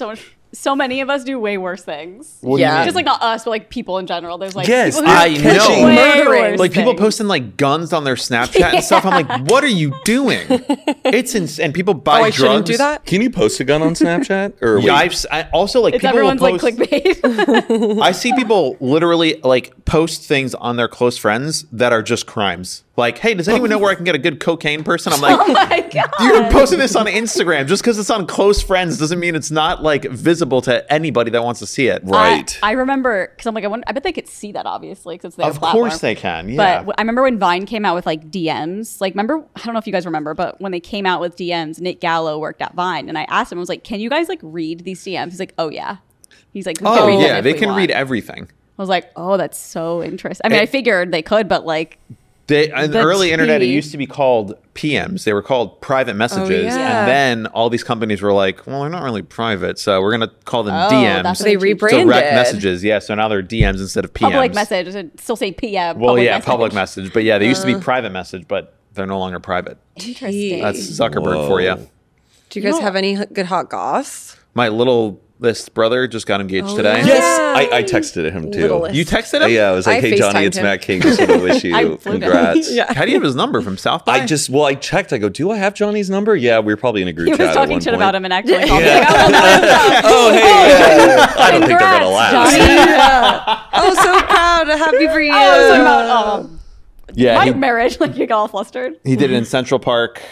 so many of us do way worse things. What do you Yeah. mean? Just like not us, but like people in general. There's like Yes, people who I do know. way Murdering. worse Like people things. posting like guns on their Snapchat and stuff. I'm like, what are you doing? It's insane. And people buy Oh, I drugs. shouldn't do that. Can you post a gun on Snapchat? Or Yeah, wait, I also like It's people will everyone's like post, clickbait. I see people literally like post things on their close friends that are just crimes. Like, hey, does anyone know where I can get a good cocaine person? I'm like, Oh my god. you're posting this on Instagram. Just because it's on close friends doesn't mean it's not like visible to anybody that wants to see it. right. I remember because I'm like, I bet they could see that obviously because it's their Of platform. course they can. Yeah. But I remember when Vine came out with like DMs. Like, remember? I don't know if you guys remember, but when they came out with DMs, Nick Gallo worked at Vine, and I asked him, I was like, "Can you guys like read these DMs?" He's like, "Oh yeah." He's like, "We can oh read them yeah, if they we can want." read everything. I was like, "Oh, that's so interesting." I mean, I figured they could, but like, In the The early internet, it tea. used to be called PMs. They were called private messages. yeah. And then all these companies were like, well, they're not really private, so we're going to call them oh, DMs. that's So they what changed. rebranded. Direct messages. Yeah, so now they're DMs instead of PMs. Public message. It should still say PM. Well, public yeah, message. public message. But yeah, they used to be private message, but they're no longer private. Interesting. That's Zuckerberg for you. Whoa. Do you guys have any good hot goss? My little list brother just got engaged today. yeah. Yes, I texted him too. Littlest. You texted him? Yeah, I was like, I "Hey Johnny, FaceTimed it's him. Matt King. Just want to wish I you flew down. congrats." Yeah. How do you have his number from South by? I checked. I go, "Do I have Johnny's number?" Yeah, we were probably in a group He chat was at talking one shit point. about him and actually called Yeah. me. Like, oh, Oh, hey, yeah. I don't think they're gonna Congrats, last. Johnny. Oh, so proud. Happy for you. I was talking about yeah, my he, marriage. Like, you got all flustered. he did it in Central Park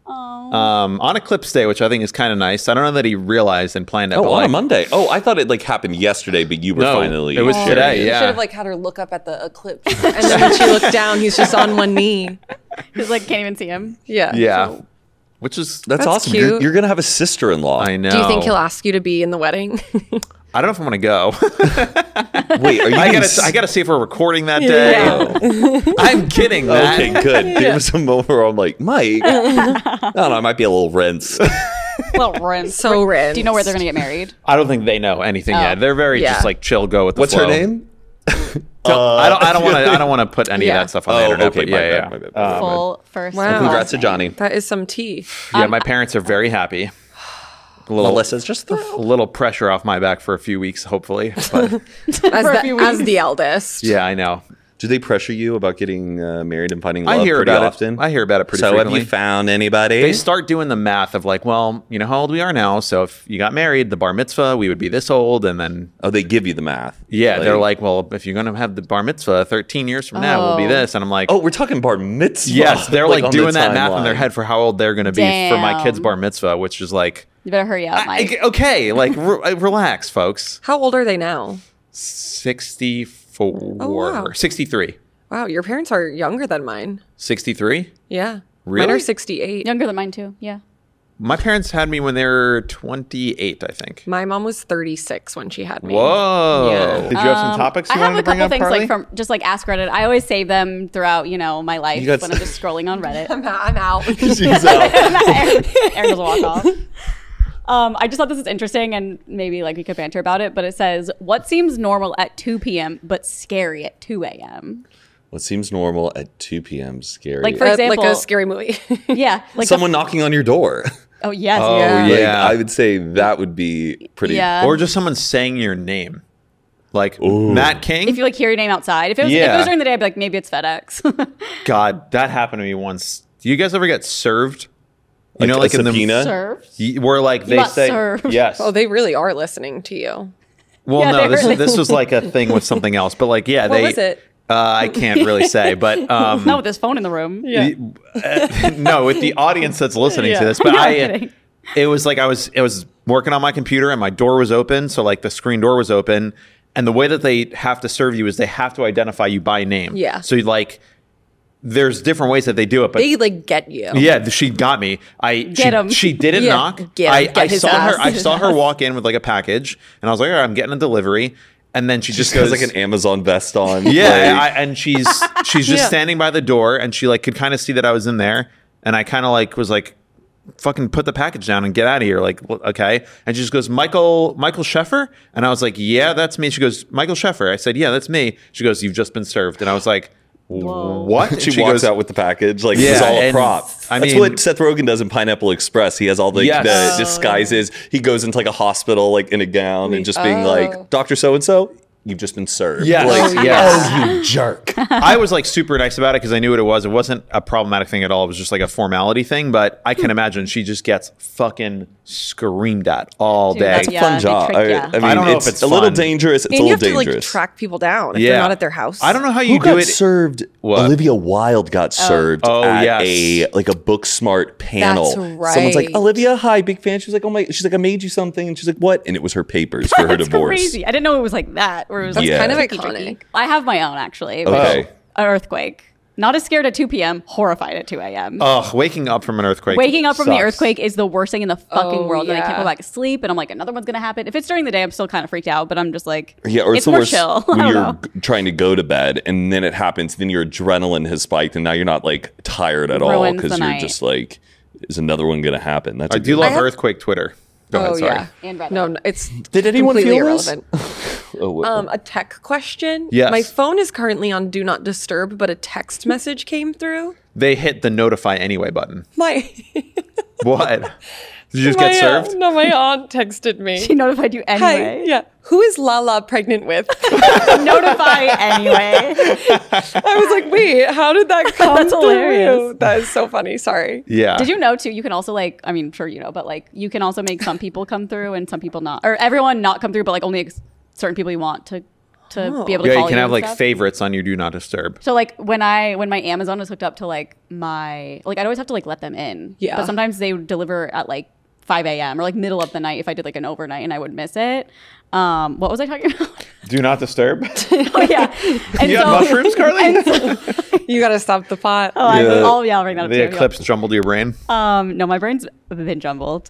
on Eclipse Day, which I think is kind of nice. I don't know that he realized and planned it. Oh, but on a like, Monday. Oh, I thought it like happened yesterday, but you were No, finally. it was sharing today, it. yeah. Should have like had her look up at the eclipse, and then when she looked down, he's just on one knee. He's like, can't even see him. Yeah. Yeah. Which is, That's That's awesome. cute. You're gonna have a sister-in-law. I know. Do you think he'll ask you to be in the wedding? I don't know if I'm going to go. Wait, are you? I being gotta see if we're recording that day. I'm kidding, man. Okay, good. There was a moment where I'm like, Mike. I don't know. I might be a little rinse. Well, rinse. So rinsed. Do you know where they're gonna get married? I don't think they know anything yet. They're very yeah. just like chill, go with the What's flow. her name? I don't want to put any Yeah. of that stuff on the Oh, internet. okay, but my yeah, bad, my yeah. bad. Full first. Wow. and Congrats to last Johnny. That is some tea. Yeah, my parents are very happy. A little, Melissa's just a little pressure off my back for a few weeks, hopefully. But As the eldest. yeah, I know. Do they pressure you about getting married and finding love I hear pretty about often? it. I hear about it pretty So frequently. have you found anybody? They start doing the math of like, well, you know how old we are now. So if you got married, the bar mitzvah, we would be this old, and then Oh, they give you the math. yeah, they're like, well, if you're gonna have the bar mitzvah 13 years from now, we'll be Oh. this, and I'm like, Oh, we're talking bar mitzvah. yes, they're like on the doing that math in their timeline. head for how old they're gonna be for my kid's Damn. bar mitzvah, which is like, You better hurry up, Mike. okay, like relax, folks. How old are they now? 64, Oh, wow. 63, Wow, your parents are younger than mine. 63. Yeah. Mine Really? are 68. Younger than mine too. Yeah. My parents had me when they were 28, I think. My mom was 36 when she had me. Whoa! Yeah. Did you have some topics you I have wanted a to bring couple up, things Carly? like from just like Ask Reddit. I always save them throughout, my life You got when I'm just scrolling on Reddit. I'm out. She's out. Aaron doesn't walk off. I just thought this is interesting and maybe like we could banter about it, but it says, what seems normal at 2 p.m. but scary at 2 a.m.? What seems normal at 2 p.m. scary. Like, for like example- a scary movie. Yeah. Like someone knocking on your door. oh, yes. Oh, yeah. yeah. Like, I would say that would be pretty. Yeah. Or just someone saying your name. Like, Matt King? If you like hear your name outside. If it was Yeah. during the day, I'd be like, maybe it's FedEx. God, that happened to me once. Do you guys ever get served? You Like know, a like in subpoena? Served. where like they got say served. yes. Oh, they really are listening to you. well, Yeah, no, they really- this was like a thing with something else, but like yeah, What they. was it? I can't really say, but Not with this phone in the room. Yeah. no, with the audience that's listening Yeah. to this. But No, I'm I, kidding. it was like I was working on my computer and my door was open, so like the screen door was open, and the way that they have to serve you is they have to identify you by name. Yeah. So like, there's different ways that they do it, but They like get you. yeah, she got me. Get 'em. She didn't Yeah, knock. get 'em. I Get his saw ass. her. I His saw her ass. walk in with like a package, and I was like, "All right, I'm getting a delivery." And then she just Just has goes like an Amazon vest on. yeah, like- and she's just Yeah. standing by the door, and she like could kind of see that I was in there, and I kind of like was like, "Fucking put the package down and get out of here!" Like, okay. And she just goes, Michael Sheffer," and I was like, "Yeah, that's me." She goes, "Michael Sheffer." I said, "Yeah, that's me." She goes, "You've just been served," and I was like, What? She walks out with the package like it's Yeah, all a and prop. I That's mean- what Seth Rogen does in Pineapple Express. He has all the Yes. disguises. He goes into like a hospital like in a gown and just being like, Dr. So-and-so, you've just been served. Yes. Like, Yes. oh, you jerk. I was like super nice about it because I knew what it was. It wasn't a problematic thing at all. It was just like a formality thing. But I can imagine she just gets fucking screamed at all Dude, day. that's It's a Yeah, fun they job. trick ya. I mean, I don't know it's, if it's a little fun. dangerous. It's And a you little have to dangerous. like track people down if they're not at their house. I don't know how Who you do got it. served? What? Olivia Wilde got served Oh, at yes. a like a book smart panel. That's Someone's like, right. Olivia, hi, big fan. She's like, oh my, she's like, I made you something, and she's like, what? And it was her papers for her That's divorce. crazy. I didn't know it was like that. Where it was That's Yeah. kind of tricky, iconic. tricky. I have my own actually. Okay. An earthquake. Not as scared at 2 p.m. Horrified at 2 a.m. Ugh, waking up from an earthquake. Waking up from the sucks. earthquake is the worst thing in the fucking Oh, world. And I can't yeah. go back to sleep. And I'm like, another one's gonna happen. If it's during the day, I'm still kind of freaked out. But I'm just like, Yeah, or it's the more worst chill. I when don't you're know. trying to go to bed and then it happens. Then your adrenaline has spiked, and now you're not like tired at all Ruins because the you're night. just like, is another one going to happen? That's I a do good love one. earthquake Twitter. Go ahead, Oh sorry. yeah. And Reddit. No, it's Did anyone completely feel this? irrelevant. Oh, what- A tech question. Yes. My phone is currently on Do Not Disturb, but a text message came through. They hit the notify anyway button. My What? Did you just get served? No, my aunt texted me. She notified you Hi, anyway. yeah. Who is Lala pregnant with? Notify anyway. I was like, wait, how did that come That's through? hilarious. That is so funny. Sorry. Yeah. Did you know too? You can also like, I mean, sure you know, but like, you can also make some people come through and some people not, or everyone not come through, but like only certain people you want to be able to Yeah, call you can have and like stuff. favorites on your do not disturb. So like when my Amazon is hooked up to like I'd always have to like let them in. Yeah. But sometimes they would deliver at like 5 a.m. or like middle of the night if I did like an overnight and I would miss it. What was I talking about? Do not disturb. Oh yeah. And You got mushrooms, Carly? You got to stop the pot. I'll bring that up The too. eclipse jumbled your brain. No, my brain's been jumbled.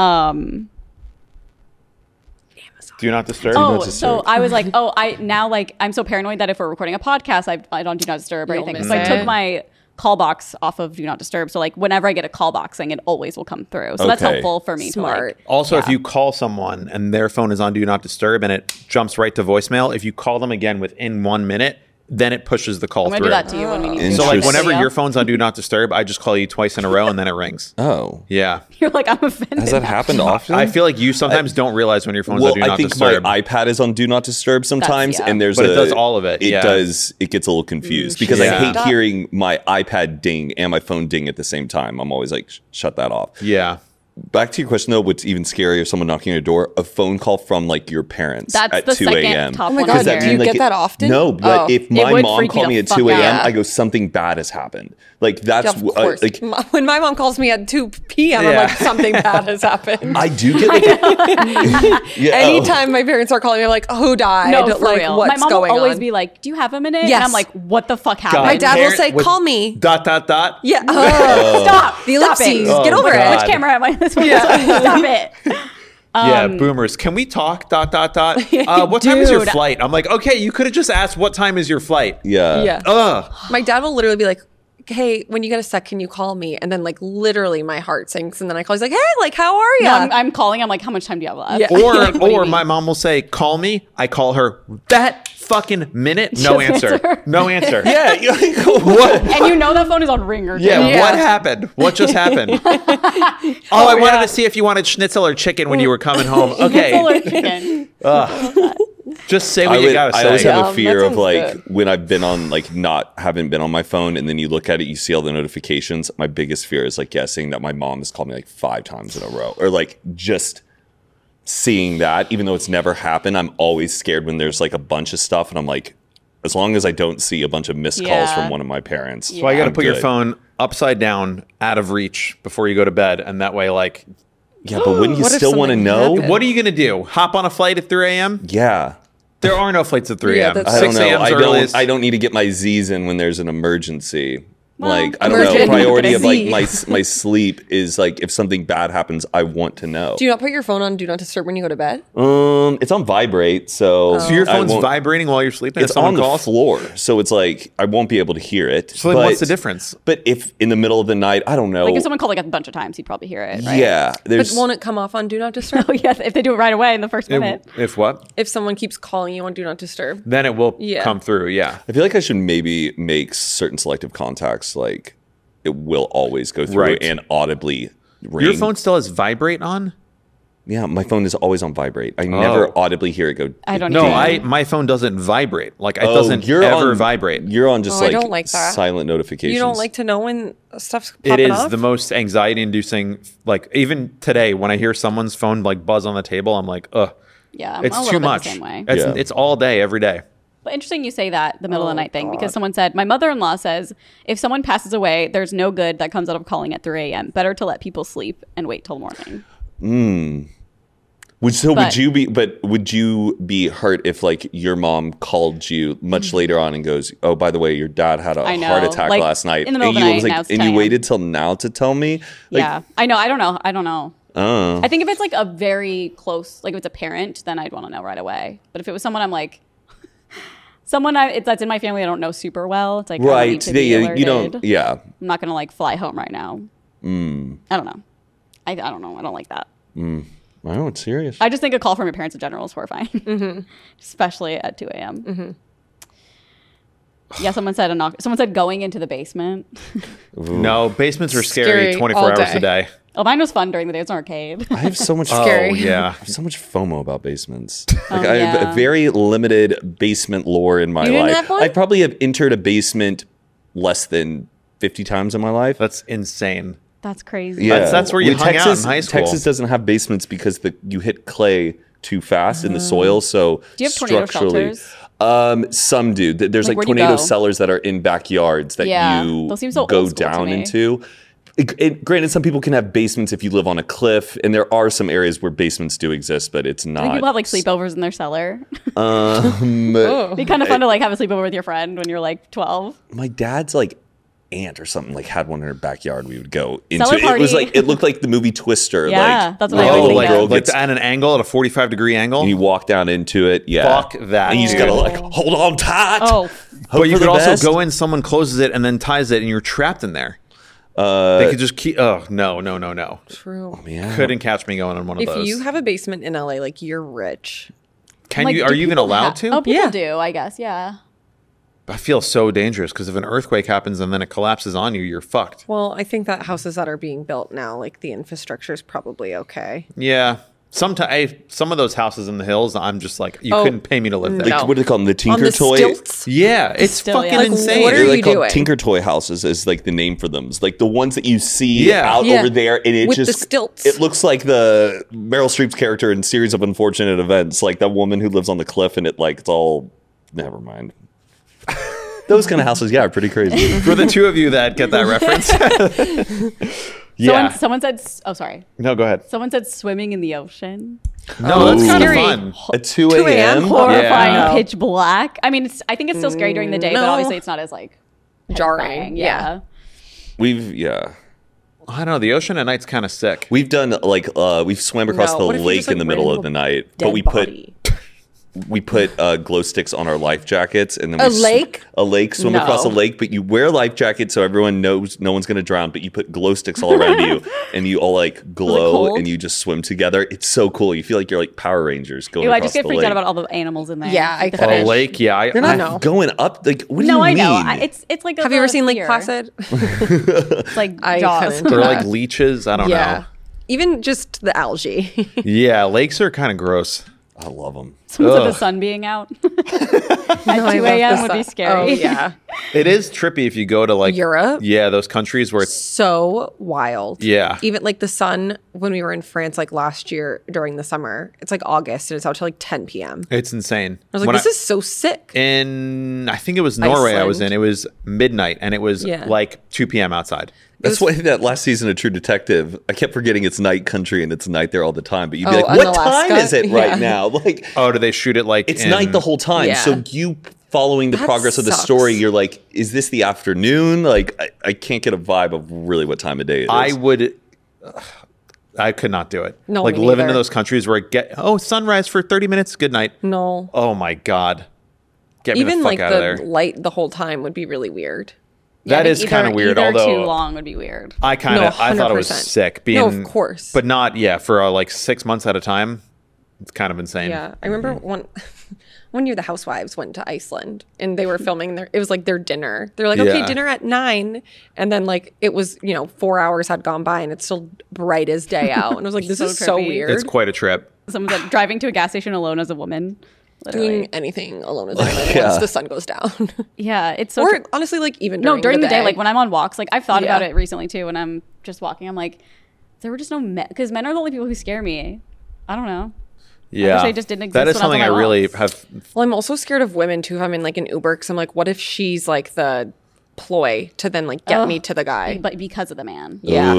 Do not disturb. Oh, disturb. so I was like, I'm so paranoid that if we're recording a podcast, I don't do not disturb or You'll anything. miss So I took it. my call box off of do not disturb. So like whenever I get a call box thing, it always will come through. So that's Okay. helpful for me. Smart. To like, Also, if yeah. you call someone and their phone is on do not disturb and it jumps right to voicemail, if you call them again within 1 minute, then it pushes the call I'm gonna through. do that to you when we need to. So like Interesting. whenever Yeah. your phone's on do not disturb, I just call you twice in a row and then it rings. Oh. Yeah. You're like, I'm offended. Has that happened often? I feel like you sometimes don't realize when your phone's on Well, do not I think disturb. my iPad is on Do Not Disturb sometimes, yeah. and there's But it does all of it, It yeah. does. It gets a little confused because Yeah. I hate hearing my iPad ding and my phone ding at the same time. I'm always like, shut that off. Yeah. Back to your question though, what's even scarier? Someone knocking on your door, a phone call from like your parents That's at the 2 second a.m. top Oh my one God, on do there. you Like, get that often? No, but Oh. if It my would mom freak me called me the at fuck 2 a.m., out. I go, something bad has happened. Like that's Of course. like When my mom calls me at 2 p.m., I'm Yeah. like, something bad has happened. I do get like yeah, oh. Anytime my parents are calling me, I'm like, who died? No, for like, real. what's My mom going will always on? be like, "Do you have a minute?" And Yes. I'm like, "What the fuck happened?" My dad will Parent say, with- call me. Dot. Yeah. Stop. The Stop it. ellipses. Get over Oh, it. God. Which camera am I? This one. Stop it. Yeah, boomers. Can we talk? Dot. What time is your Dude. flight? I'm like, okay, you could have just asked what time is your flight. Yeah. Yeah. Ugh. My dad will literally be like, hey, when you get a sec, can you call me? And then like literally my heart sinks. And then I call, he's like, hey, like, how are you? No, I'm calling. I'm like, how much time do you have left? Yeah. Or What do you or mean? my mom will say, call me. I call her that fucking minute. No Just answer. answer. No answer. Yeah. You're like, What? And you know that phone is on ringer. too. Yeah, Yeah. what happened? What just happened? I wanted to see if you wanted schnitzel or chicken when you were coming home. Okay, Schnitzel or chicken. just say what I, you would, gotta I always say. have Yeah, a fear that of sounds like good. when I've been on like haven't been on my phone and then you look at it, you see all the notifications. My biggest fear is like guessing that my mom has called me like 5 times in a row or like just seeing that, even though it's never happened. I'm always scared when there's like a bunch of stuff and I'm like, as long as I don't see a bunch of missed calls Yeah. from one of my parents. So I got to I'm put your good. phone upside down, out of reach before you go to bed, and that way, like, Yeah, but wouldn't you What if still want to something know? happened? what are you gonna do? Hop on a flight at 3 a.m.? Yeah. There are no flights at 3 Yeah, a.m. that's- I don't 6 know. a.m. 's I earliest. don't need to get my Z's in when there's an emergency. Like, I don't know. Emergent. Priority of like Z. my sleep is like if something bad happens, I want to know. Do you not put your phone on Do Not Disturb when you go to bed? It's on vibrate, so So your I phone's won't- vibrating while you're sleeping? It's if someone on the calls? floor, so it's like I won't be able to hear it. So then what's the difference? But if in the middle of the night, I don't know. Like if someone called like a bunch of times, he'd probably hear it, right? Yeah, But there's won't it come off on Do Not Disturb? Oh, yeah, if they do it right away in the first minute. If what? If someone keeps calling you on Do Not Disturb. Then it will Yeah. come through, yeah. I feel like I should maybe make certain selective contacts like it will always go through Right. and audibly ring. Your phone still has vibrate on? Yeah, my phone is always on vibrate. I never audibly hear it go. I don't No, either. my phone doesn't vibrate. Like, it doesn't ever vibrate. You're on just Oh, I like, don't like that. silent notifications. You don't like to know when stuff's It popping is off? the most anxiety-inducing. Like, even today, when I hear someone's phone like buzz on the table, I'm like, ugh. Yeah, I'm It's a little too bit much. the same way. It's, Yeah. it's all day, every day. But interesting you say that, the middle of the night thing, because someone said, my mother-in-law says, if someone passes away, there's no good that comes out of calling at 3 a.m. Better to let people sleep and wait till morning. Would But- would you be hurt if like your mom called you much later on and goes, "Oh, by the way, your dad had a I know. heart attack Like, last night," in the middle and of the you night, was now it's and 10 you a.m. waited till now to tell me? Like, Yeah, I know. I don't know. I don't know. uh, I think if it's like a very close, like if it's a parent, then I'd want to know right away. But if it was someone I'm like, that's in my family I don't know super well, it's like I don't need right? to be You alerted. don't. Yeah. I'm not gonna like fly home right now. I don't know. I don't know. I don't like that. I know it's serious. I just think a call from your parents in general is horrifying, especially at 2 a.m. Yeah, someone said going into the basement. No, basements are scary Scary 24 all hours day. a day. Oh, mine was fun during the day. It's an arcade. I have so much. Scary. Oh, yeah. I have so much FOMO about basements. Oh, Like I have yeah. a very limited basement lore in my You didn't life. have one? I probably have entered a basement less than 50 times in my life. That's insane. That's crazy. Yeah, That's where you Well, hung out in Texas, high school. Texas doesn't have basements because you hit clay too fast in the soil. So Do you have tornado structurally, shelters? some do. There's Like, like where'd you tornado go? cellars that are in backyards that Yeah, you those seem so go old school to down me. into. Granted, some people can have basements if you live on a cliff, and there are some areas where basements do exist, but it's I not. think people have like sleepovers in their cellar. Oh. It'd be kind of fun to like have a sleepover with your friend when you're like 12. My dad's like aunt or something like had one in her backyard. We would go into Cellar it. It was party. like it looked like the movie Twister. Yeah, like, that's what I where the always little think girl of. Like gets at an angle, at a 45-degree angle. and you walk down into it. Yeah, Fuck that, And you just dude. gotta like hold on tight. Oh, But you for could the also best. go in, someone closes it, and then ties it, and you're trapped in there. They could just keep. Oh, no. True. Yeah. Couldn't catch me going on one of If those. you have a basement in LA, like you're rich. Can like, you? do Are you even people allowed have- to? Oh, people Yeah. do, I guess. Yeah. I feel so dangerous because if an earthquake happens and then it collapses on you, you're fucked. Well, I think that houses that are being built now, like the infrastructure is probably okay. Yeah. Sometimes some of those houses in the hills, I'm just like, you Oh, couldn't pay me to live there. Like, No. what do they call them? The On Tinker the Toy. stilts? Yeah, it's Still, fucking yeah. Like, insane. what are They're you like called doing? Tinker Toy houses is like the name for them. It's like the ones that you see Yeah. out Yeah. over there, and it With the just stilts. It looks like the Meryl Streep's character in Series of Unfortunate Events, like that woman who lives on the cliff, and it's all. Never mind. Those kind of houses, yeah, are pretty crazy. For the two of you that get that reference. Yeah. Someone said, oh, sorry. No, go ahead. Someone said swimming in the ocean. No, that's kind of scary. fun. At 2 2 a.m. a.m.? Horrifying, Yeah. pitch black. I mean, I think it's still scary during the day, but No. obviously it's not as like Jarring. terrifying. Yeah. I don't know. The ocean at night's kind of sick. We've done we've swam across No, the what if you lake just, like, in the middle ran of the into night, Dead but we body. put glow sticks on our life jackets, and then A lake? swim No. across a lake. But you wear life jackets so everyone knows no one's going to drown. But you put glow sticks all around you, and you all like glow, cold? and you just swim together. It's so cool. You feel like you're like Power Rangers going Ew, across I just get the freaked lake. out about all the animals in there. Yeah, I The couldn't. A fish. lake, yeah. You're not know. going up. Like, what do No, you I mean? know. It's like. Have you ever seen Lake fear. Placid? It's like I Jaws. couldn't. Or like leeches. I don't Yeah. Even just the algae. know. Yeah, lakes are kind of gross. I love them. Someone said the Ugh. sun being out No, at I 2 love a.m. the would be sun. scary. Oh, yeah. It is trippy if you go to like Europe? Yeah, those countries where it's So wild. Yeah. Even like the sun, when we were in France, like last year during the summer, it's like August and it's out till like 10 p.m. it's insane. I was like, When this is so sick. in I think it was Norway I was in. Iceland. It was midnight and it was Yeah. like 2 p.m. outside. That's why that last season of True Detective, I kept forgetting it's night country and it's night there all the time. But you'd be Oh, like, in what time Alaska? is it right Yeah. now? Like, Oh, do they shoot it like it's in- night the whole time. Yeah. So you following the That progress of the sucks. story, you're like, is this the afternoon? Like, I can't get a vibe of really what time of day it is. I could not do it. No, like me live into neither. those countries where I get sunrise for 30 minutes, good night. No. Oh my god, get me Even the fuck like out of there. the light the whole time would be really weird. Yeah, I That think is kind of weird. Either Although too long would be weird. I kind No, of I thought it was 100%. sick being No, of course. but not for like 6 months at a time. It's kind of insane. Yeah, I remember one year the housewives went to Iceland and they were filming it was like their dinner. They're like, okay, Yeah. dinner at 9, and then like it was 4 hours had gone by and it's still bright as day out, and I was like, this So is so trippy. weird. It's quite a trip. Someone's like driving to a gas station alone as a woman. Literally. Doing anything alone as a woman Yeah. once the sun goes down, Yeah, it's so or tri- honestly, like even no, during the day, day, like when I'm on walks, like I've thought about Yeah. it recently too. When I'm just walking, I'm like, there were just no men, because men are the only people who scare me. I don't know. Yeah, they just didn't that exist is when I was something I on my really walks. have. Well, I'm also scared of women too if I'm in like an Uber, because I'm like, what if she's like the ploy to then like get me to the guy? But because of the man. Yeah.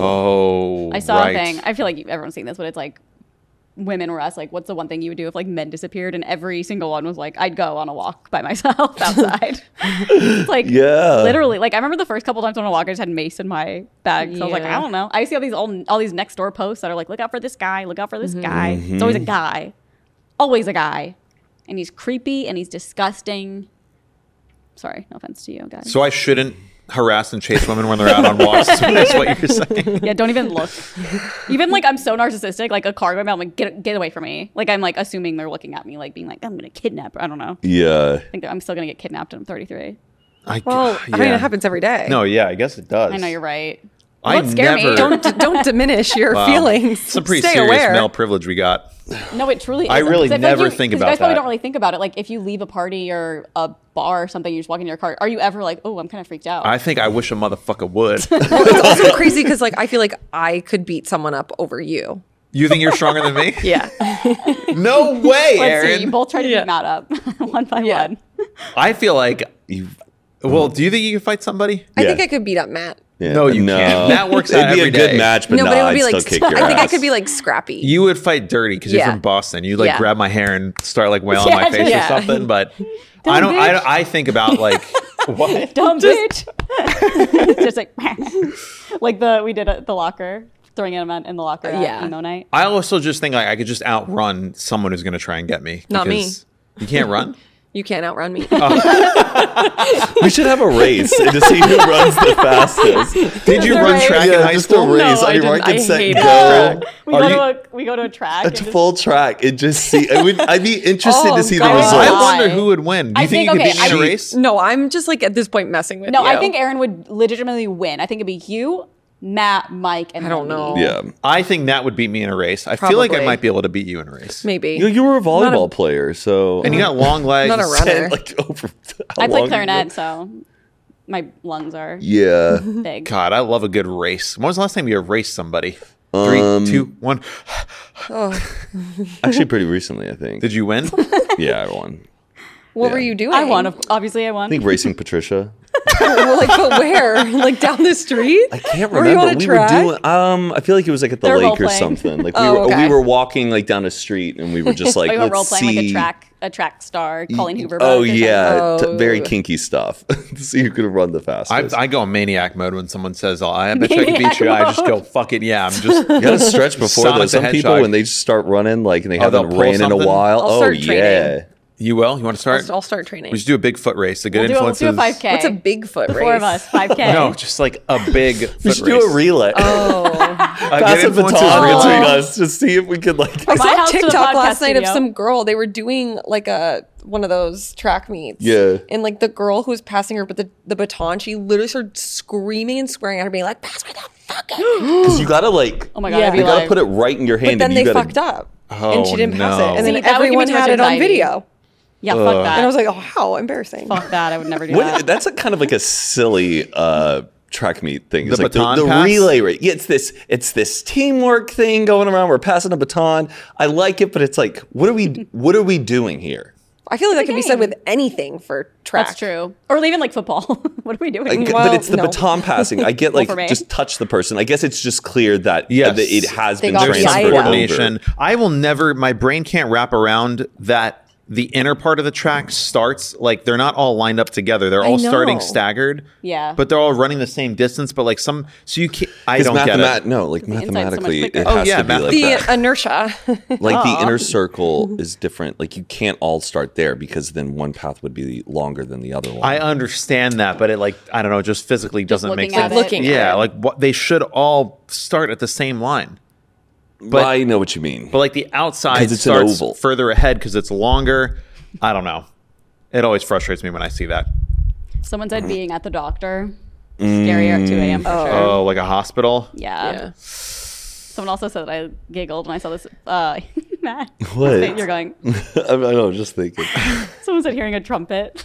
Oh, I saw right. a thing. I feel like everyone's seen this, but it's like women were asked like, what's the one thing you would do if like men disappeared? And every single one was like, I'd go on a walk by myself outside. It's like, Yeah. literally. Like I remember the first couple times on a walk, I just had mace in my bag. So I was like, Yeah. I don't know. I see all these next door posts that are like, look out for this guy, look out for this guy. It's Mm-hmm. always a guy, always a guy, and he's creepy and he's disgusting. Sorry, no offense to you guys. So I shouldn't harass and chase women when they're out on walks. That's what you're saying. Yeah, don't even look. Even like I'm so narcissistic, like a car going by, I'm like, get away from me. Like I'm like assuming they're looking at me, like being like, I'm gonna kidnap her. I don't know. Yeah. I think that I'm still gonna get kidnapped and I'm 33. Well, I mean, it happens every day. No, yeah, I guess it does. I know you're right. I Don't scare me. never- Don't diminish your feelings. Some pretty Stay serious aware. male privilege we got. No, it truly is. I really never think You about guys probably that. don't really think about it. Like if you leave a party or a bar or something, you just walk in your car. Are you ever like, oh, I'm kind of freaked out? I think I wish a motherfucker would. It's also crazy because like I feel like I could beat someone up over you. You think you're stronger than me? Yeah. No way, Let's Aaron. see. You both try to Yeah. beat Matt up one by Yeah. one. I feel like you. Well, do you think you can fight somebody? I Yeah. think I could beat up Matt. Yeah. No, you can't. That works out It'd be every a good day. match, but No, nah, but it would I'd be still like kick your I think I ass. could be like scrappy. You would fight dirty because you're Yeah. from Boston. You like Yeah. grab my hair and start like wailing Yeah, my face yeah. or something. But I don't. bitch. I think about like what? Dumb bitch. Just like we did at the locker, throwing him in the locker at Yeah. emo night. I also just think like I could just outrun someone who's going to try and get me. Not me. because You can't run. You can't outrun me. We should have a race and to see who runs the fastest. Did you a run race. track in Yeah, high just a school? race. No, I Anyone didn't. can I set hated go. We go to a track. A and just- full track and just see. I'd be interested Oh, to see the God. I results. wonder who would win. Do you I think think- you could okay, beat me in a I- race? No, I'm just like at this point messing with No, you. I think Aaron would legitimately win. I think it'd be you, Matt, Mike, and I don't then know. me. Yeah. I think Nat would beat me in a race. I feel like I Probably. might be able to beat you in a race. maybe. You were a Not volleyball player, so And you got long legs. Not a runner. Like over. I how play long- clarinet, so my lungs are Yeah. big. God, I love a good race. When was the last time you raced somebody? 3, 2, 1. Actually, pretty recently, I think. Did you win? Yeah, I won. What were you doing? I won. Obviously, I won. I think racing Patricia. Well, like, but where? Like down the street? I can't Were you remember. on a We track? were doing. I feel like it was like at the They were lake or role-playing. something. Like Oh, we okay. were walking like down a street, and we were just like, we were role let's playing see. like a track star, Colleen Hoover. Oh book or yeah, Oh. very kinky stuff. To see who could run the fastest. I go maniac mode when someone says, oh, I bet you I can beat Maniac you. I just mode. go, fuck it. Yeah, I'm just. You gotta stretch before Sonic those. the Some people Hedgehog. when they just start running, like and they Oh, they'll haven't pull ran in a something? while. I'll Oh start yeah. training. You will? You want to start? I'll start training. We should do a Bigfoot race. The good Let's do a influences. 5K. What's a Bigfoot The race? four of us, 5K. No, just like a big We foot should race. do a relay. Oh. Pass a Good influences baton relay. between us to see if we could like. I My saw house to the TikTok podcast last night of studio. some girl. They were doing like one of those track meets. Yeah. And like the girl who was passing her but the baton, she literally started screaming and swearing at her, being like, "Pass me that fucking." Because you gotta like. Oh my God, Yeah. I'd be You gotta like, put it right in your hand. But then and you they gotta, fucked up, Oh, and she didn't pass no. it, and then See, that would give me everyone too much had it on anxiety. video. yeah, fuck that. And I was like, "Oh, how embarrassing!" fuck that. I would never do What, that. that's a kind of like a silly track meet thing. It's The like baton the pass? relay race. Yeah, it's this teamwork thing going around. We're passing a baton. I like it, but it's like, what are we doing here? I feel like that could be said game. with anything for track. That's true. Or even like football. What are we doing? Like, Well, but it's the no. baton passing. I get like for me. just touch the person. I guess it's just clear that, Yes. that it has They been got There's some transferred Item. coordination. over. I will never. My brain can't wrap around that the inner part of the track starts like they're not all lined up together. They're all starting know. staggered. Yeah. But they're all running the same distance. But like so you can't. I don't get it. No, like inside's so much mathematically, thicker. it Oh, has yeah, to be like The that. inertia. Like the inner circle is different. Like you can't all start there because then one path would be longer than the other one. I understand that, but it like I don't know, just physically doesn't make looking at sense. it. Looking at Yeah, it. like what they should all start at the same line. but I know what you mean. But like the outside 'Cause it's an starts oval. further ahead because it's longer. I don't know. It always frustrates me when I see that. Someone said being at the doctor. Scarier at 2 a.m. for sure. Oh, like a hospital? Yeah. Yeah. Someone also said that I giggled when I saw this. Matt, What? you're going. I know, just thinking. Someone said hearing a trumpet.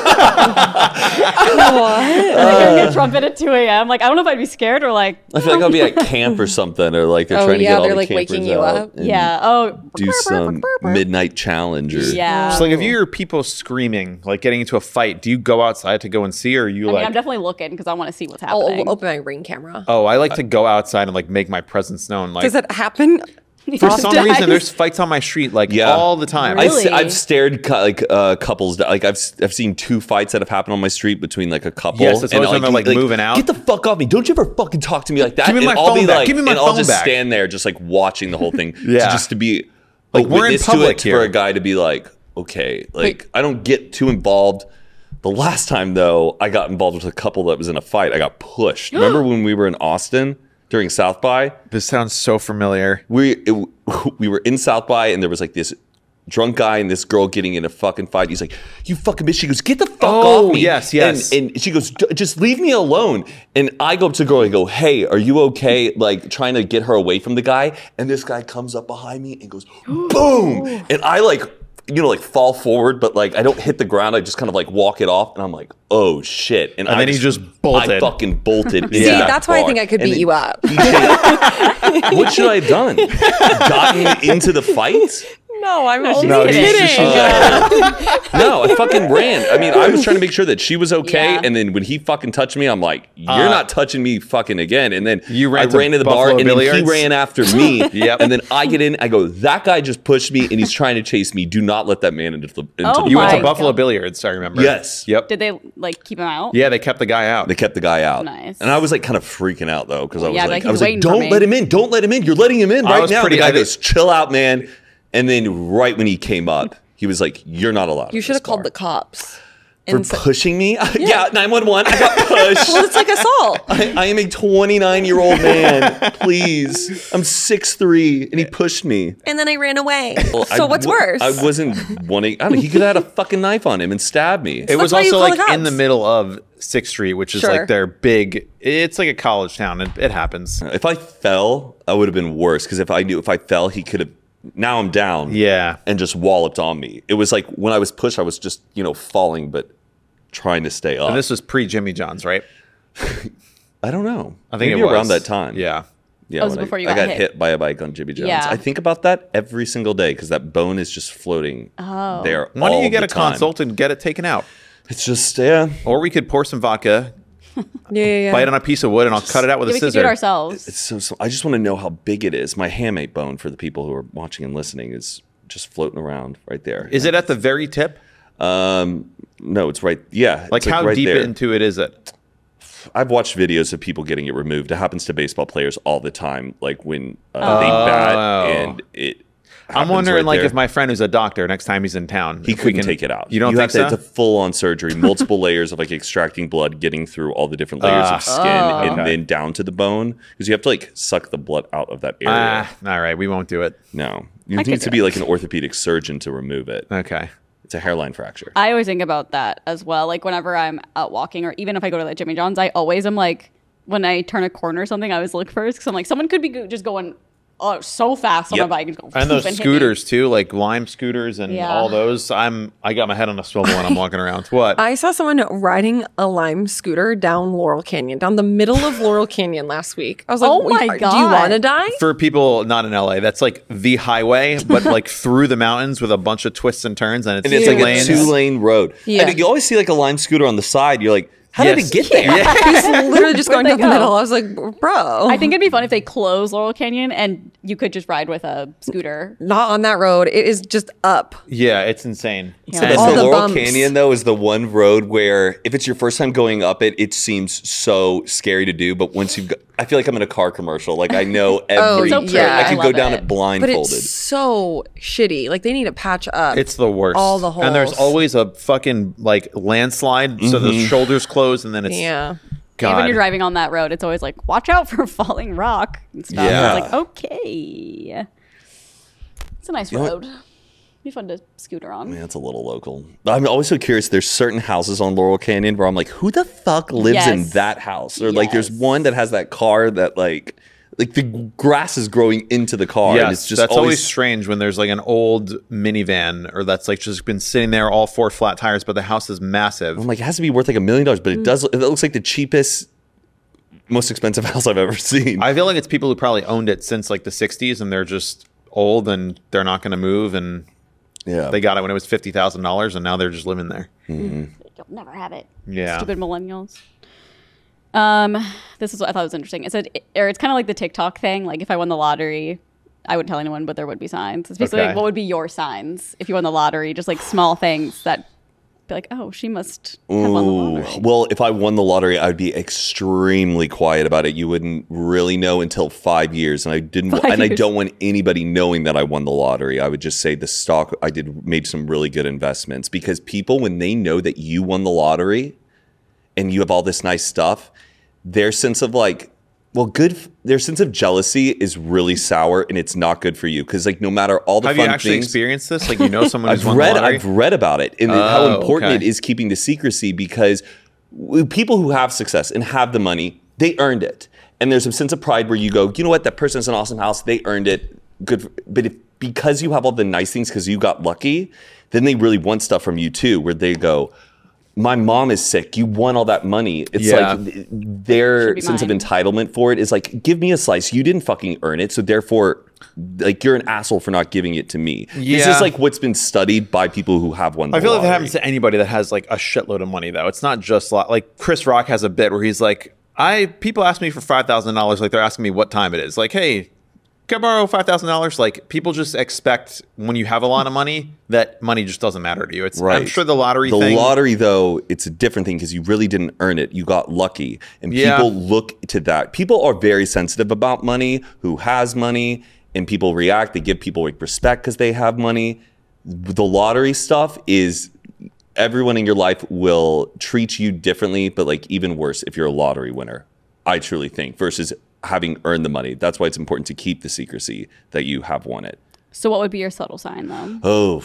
What? Hearing a trumpet at 2 a.m. Like I don't know if I'd be scared or like. I feel like I'll be at camp or something, or like they're Oh, trying to yeah, get all they're, the like, campers waking you out up. and Yeah. Oh. do some midnight challenge. Or, Yeah. So like if you hear people screaming, like getting into a fight, do you go outside to go and see, or are you I like? mean, I'm definitely looking because I want to see what's I'll happening. open my Ring camera. Oh, I like to go outside and like make my presence known. Like Does that happen? for some Often. reason, there's fights on my street like Yeah. all the time. Really? I've stared couples that, like I've seen two fights that have happened on my street between like a couple. Yes, it's always when they're, like, moving out. Get the fuck off me! Don't you ever fucking talk to me like that. Give me And my I'll phone be back. like, Give me my and I'll phone just back. stand there, just like watching the whole thing. Yeah. just to be Like, a we're in witness public to it here. for a guy to be like, okay, like I don't get too involved. The last time though, I got involved with a couple that was in a fight. I got pushed. Remember when we were in Austin during South by? This sounds so familiar. We were in South by, and there was like this drunk guy and this girl getting in a fucking fight. He's like, "You fucking bitch!" She goes, "Get the fuck Oh, off me!" yes. And she goes, "Just leave me alone." And I go up to the girl and go, "Hey, are you okay?" Like trying to get her away from the guy. And this guy comes up behind me and goes, "Boom!" And I like, like fall forward, but like I don't hit the ground. I just kind of like walk it off, and I'm like, "Oh shit!" And then he just bolted. I fucking bolted. into See, that that's why I bar. think I could And beat then you up. what should I have done? Gotten into the fight? No, I'm not No, he's kidding. just- No, I fucking ran. I mean, I was trying to make sure that she was okay, Yeah. and then when he fucking touched me, I'm like, "You're not touching me fucking again." And then You I ran to ran to the bar, Buffalo and then he Billiards? ran after me. Yep. And then I get in, I go, "That guy just pushed me, and he's trying to chase me. Do not let that man into the." Oh You went to my Buffalo God. Billiards, I remember. Yes. Yep. Did they like keep him out? Yeah, they kept the guy out. They kept the guy out. Nice. And I was like kind of freaking out though, because I was Yeah, like, like, I was he's like, waiting for "Don't me." let him in! Don't let him in! You're letting him in I right was now." pretty- The guy I- goes, "Chill out, man." And then right when he came up, he was like, "You're not allowed." You in should have this called bar." the cops. For And so- pushing me? Yeah, 911. I got pushed. well, it's like assault. I am a 29-year-old man. Please. I'm 6'3", and he pushed me. And then I ran away. Well, So what's worse? I wasn't wanting. I don't know. He could have had a fucking knife on him and stabbed me. It was why you also call the like in the cops. middle of 6th Street, which is Sure. like their big. It's like a college town. It happens. If I fell, I would have been worse. Because if I fell, he could have. Now I'm down. Yeah. And just walloped on me. It was like when I was pushed, I was just falling, but trying to stay up. And this was pre Jimmy John's, right? I don't know. I think Maybe it was around that time. Yeah. Yeah, Oh, it was when before you I got got hit. hit by a bike on Jimmy John's. Yeah. I think about that every single day because that bone is just floating there. Why don't all you get the a time. consult and get it taken out? It's just yeah. Or we could pour some vodka, Yeah. bite on a piece of wood, and I'll cut it out with Yeah, a we could do scissor. it ourselves. It's so. I just want to know how big it is. My hamate bone for the people who are watching and listening is just floating around right there. Is it at the very tip? No, it's right. Yeah, Like it's how right deep there. into it is it? I've watched videos of people getting it removed. It happens to baseball players all the time. Like when they bat and it. I'm happens wondering, right like, there. if my friend who's a doctor, next time he's in town, He if we couldn't can take it out. You don't have think to, so? It's a full-on surgery, multiple layers of like extracting blood, getting through all the different layers of skin, and Okay. then down to the bone because you have to like suck the blood out of that area. All right, we won't do it. No, you could need do to be it. like an orthopedic surgeon to remove it. Okay. It's a hairline fracture. I always think about that as well. Like whenever I'm out walking, or even if I go to like Jimmy John's, I always am like, when I turn a corner or something, I always look first because I'm like, someone could be just going so fast on Yep. a bike and go And those hit me. scooters too, like Lime scooters and Yeah. all those. I got my head on a swivel when I'm walking around. What? I saw someone riding a Lime scooter down Laurel Canyon, down the middle of Laurel Canyon last week. I was like, Oh my Do you God. want to die? For people not in LA, that's like the highway, but like through the mountains with a bunch of twists and turns, and it's And it's two like lanes. a 2-lane road. Yeah. And you always see like a Lime scooter on the side. You're like, How did it get there? He's literally just going Where'd down they the go? middle. I was like, bro. I think it'd be fun if they close Laurel Canyon and you could just ride with a scooter. not on that road. It is just up. Yeah, it's insane. Yeah. That's All the the Laurel bumps. Canyon, though, is the one road where if it's your first time going up it, it seems so scary to do. But once you've got, I feel like I'm in a car commercial. Like I know every so turn. pretty. I I could go love down it. it But blindfolded. it's so shitty. Like they need to patch up. It's the worst. All the holes. And there's always a fucking like landslide, so the shoulders close, and then it's yeah. God. And when you're driving on that road, it's always like, watch out for falling rock and stuff. Yeah. It's like, okay. It's a nice road. Be fun to scooter on. Man, it's a little local. I'm always so curious. There's certain houses on Laurel Canyon where I'm like, who the fuck lives in Yes. that house? Or like, there's Yes. one that has that car that like the grass is growing into the car. Yes, and it's just that's always strange when there's like an old minivan or that's like just been sitting there, all 4 flat tires, but the house is massive. I'm like, it has to be worth like $1 million, but it does. It looks like the cheapest, most expensive house I've ever seen. I feel like it's people who probably owned it since like the 60s and they're just old and they're not going to move and Yeah, they got it when it was $50,000 and now they're just living there. You'll never have it. Yeah. Stupid millennials. This is what I thought was interesting. It said, or it's kind of like the TikTok thing. Like if I won the lottery, I wouldn't tell anyone, but there would be signs. It's basically Okay. like, what would be your signs if you won the lottery? Just like small things that be like, oh, she must have won the Ooh. lottery. Well, if I won the lottery, I'd be extremely quiet about it. You wouldn't really know until 5 years, and I didn't. 5 And I years. don't want anybody knowing that I won the lottery. I would just say the stock I made some really good investments because people, when they know that you won the lottery, and you have all this nice stuff, their sense of like, their sense of jealousy is really sour, and it's not good for you because like no matter all the Have fun you actually things. experienced this? Like, you know, someone who's I've won read the lottery? I've read about it and how Oh, important okay. it is keeping the secrecy because people who have success and have the money, they earned it. And there's a sense of pride where you go, you know what, that person has an awesome house, they earned it. Good. But because you have all the nice things because you got lucky, then they really want stuff from you too, where they go, my mom is sick. You won all that money. It's Yeah. like their Should be sense mine. of entitlement for it is like, give me a slice. You didn't fucking earn it. So therefore, like you're an asshole for not giving it to me. This Yeah. is like what's been studied by people who have won the I feel like lottery. that happens to anybody that has like a shitload of money, though. It's not just like Chris Rock has a bit where he's like, people ask me for $5,000, like they're asking me what time it is. Like, hey, can I borrow $5,000? Like, people just expect when you have a lot of money that money just doesn't matter to you. It's I'm sure the lottery thing. The lottery, though, it's a different thing because you really didn't earn it. You got lucky. And Yeah. people look to that. People are very sensitive about money, who has money, and people react. They give people like respect because they have money. The lottery stuff is everyone in your life will treat you differently, but like even worse if you're a lottery winner, I truly think, versus having earned the money. That's why it's important to keep the secrecy that you have won it. So what would be your subtle sign, though?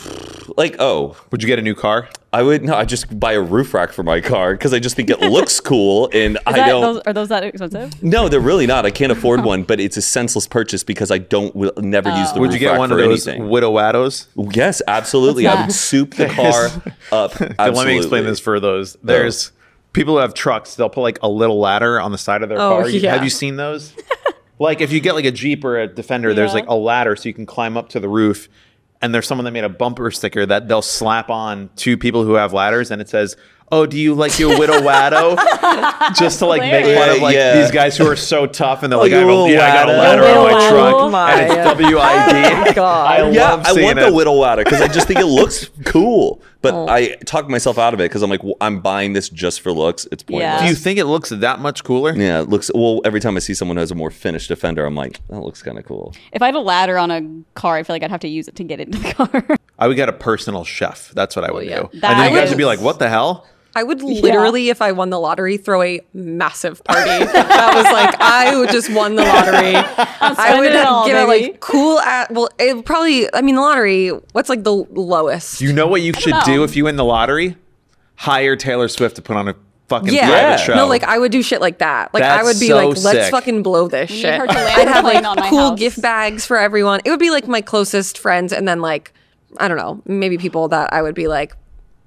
Would you get a new car? I just buy a roof rack for my car because I just think it looks cool and Are those that expensive? No, they're really not. I can't afford one, but it's a senseless purchase because I will never use the Would roof you get rack one for of those anything. Widowados? Yes, absolutely. What's I would that? soup the car up. Absolutely. Let me explain this for those. There's people who have trucks. They'll put like a little ladder on the side of their Oh, car. yeah. Have you seen those? Like if you get like a Jeep or a Defender, there's Yeah. like a ladder so you can climb up to the roof. And there's someone that made a bumper sticker that they'll slap on to people who have ladders, and it says, "Oh, do you like your Widowado?" Just to like make fun of like Yeah. these guys who are so tough, and they're like, your I got a Widowado. ladder on my Widowado. truck, My. and it's WID. God. I Yeah, love I seeing want it. the widow ladder because I just think it looks cool. But I talk myself out of it because I'm like, well, I'm buying this just for looks. It's pointless. Yeah. Do you think it looks that much cooler? Yeah, it looks well. Every time I see someone who has a more finished Defender, I'm like, that looks kind of cool. If I had a ladder on a car, I feel like I'd have to use it to get into the car. I would get a personal chef. That's what I would yeah. do. And That then you guys is- would be like, "What the hell?" I would literally, if I won the lottery, throw a massive party. That was like, I just won the lottery. I would it all, give it baby. like cool. It probably, I mean, the lottery, what's like the lowest? You know what you should know. do if you win the lottery? Hire Taylor Swift to put on a fucking Yeah. private show. No, like I would do shit like that. Like I That's would be so like, let's sick. fucking blow this need shit. her to land I'd a have plane like on my cool house. gift bags for everyone. It would be like my closest friends and then like, I don't know, maybe people that I would be like,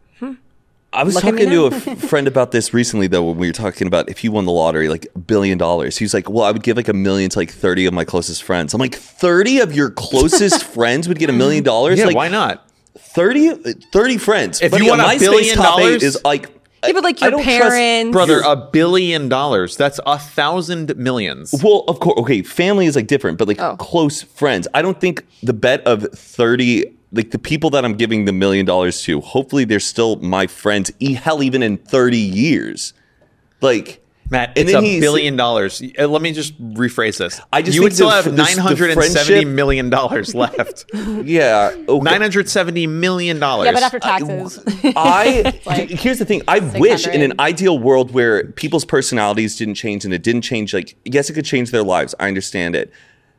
I was Look at me talking to a now. friend about this recently, though, when we were talking about if you won the lottery, like $1 billion. He was like, well, I would give like $1 million to like 30 of my closest friends. I'm like, 30 of your closest friends would get $1 million? yeah, Like, why not? 30 friends. If Buddy, you want a $1 MySpace billion top 8 is like Yeah, but like I your don't trust- parents. Brother, $1 billion. That's 1,000 millions. Well, of course. Okay, family is like different, but like Oh. close friends. I don't think the bet of 30, like the people that I'm giving the $1 million to, hopefully they're still my friends. Hell, even in 30 years, like. Matt, And it's then $1 billion. Let me just rephrase this. I just you think would still the- have the $970 friendship- million left. Yeah, okay. $970 million. Yeah, but after taxes. I here's the thing. I wish in an 600. ideal world where people's personalities didn't change and it didn't change. Like, yes, it could change their lives. I understand it.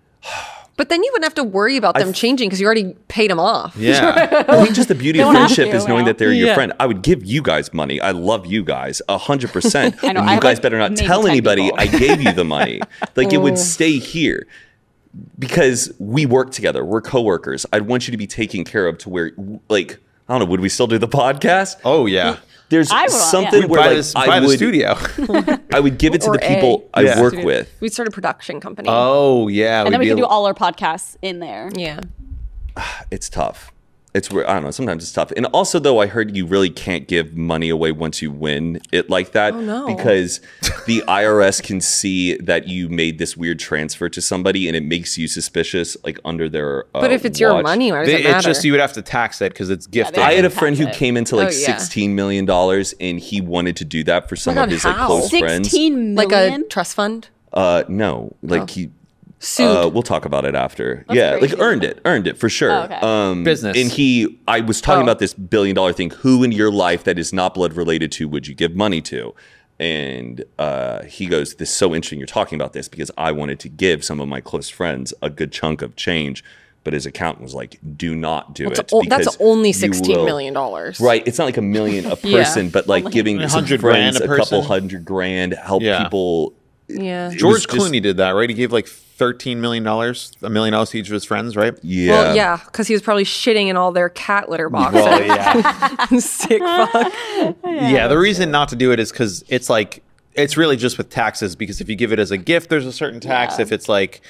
But then you wouldn't have to worry about them changing because you already paid them off. Yeah. I think just the beauty of don't have friendship to is knowing now. that they're your Yeah. friend. I would give you guys money. I love you guys 100%. I know, And I you have, guys like, better not maybe tell 10 anybody people. I gave you the money. Like it would stay here because we work together. We're coworkers. I'd want you to be taken care of to where, like, I don't know. Would we still do the podcast? Oh, yeah. There's I would, something yeah. where Buy, like this, I buy the would studio. I would give it to Or the people A. I Yeah. work with. We'd start a production company. Oh, yeah. And then we we'd can be- do all our podcasts in there. Yeah. It's tough. It's where I don't know. Sometimes it's tough. And also, though, I heard you really can't give money away once you win it like that. Oh, no. Because the IRS can see that you made this weird transfer to somebody, and it makes you suspicious, like under their. But if it's your watch. money, why does it matter? It's just you would have to tax it because it's gifted. they- I had a Tax friend who it. came into like Oh, yeah. $16 million, and he wanted to do that for some my of God, his like how? close friends. 16 like million? a trust fund? No, like he. Sued. We'll talk about it after. Yeah, crazy. like earned it for sure. Oh, okay. Business. And I was talking Oh. about this $1 billion thing. Who in your life that is not blood related to would you give money to? And he goes, "This is so interesting. You're talking about this because I wanted to give some of my close friends a good chunk of change." But his accountant was like, "Do not do it." That's because only you $16 will- million. Right. It's not like $1 million a Yeah. person, but like giving some 100 friends grand a a couple person? $100,000, help Yeah. people. Yeah. George was just- Clooney did that, right? He gave like $13 million, $1 million to each of his friends, right? Yeah. Well, yeah, because he was probably shitting in all their cat litter boxes. Well, yeah. Sick fuck. Yeah, the reason not to do it is because it's like, it's really just with taxes because if you give it as a gift, there's a certain tax. Yeah. If it's like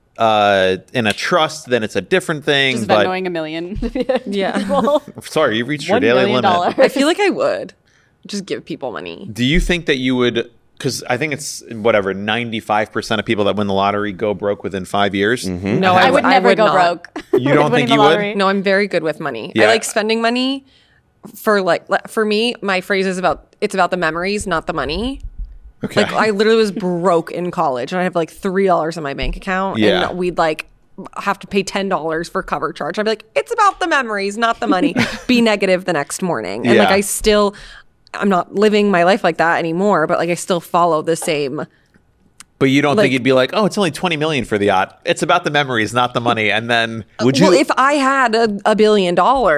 in a trust, then it's a different thing. Just but Venmoing $1 million. Yeah. People. sorry, you reached your $1 daily million. limit. I feel like I would just give people money. Do you think that you would? Because I think it's whatever 95% of people that win the lottery go broke within 5 years. No, I would never go not. broke. You don't Winning think the you would? lottery. No, I'm very good with money. Yeah. I like spending money for me, my phrase is it's about the memories, not the money. Okay. Like I literally was broke in college and I have like $3 in my bank account Yeah. and we'd like have to pay $10 for cover charge. I'd be like, it's about the memories, not the money. Be negative the next morning. And like Yeah. I'm not living my life like that anymore, but like I still follow the same. But you don't Like- think you'd be like, oh, it's only 20 million for the yacht. It's about the memories, not the money. And then Would you? Well, if I had $1 billion,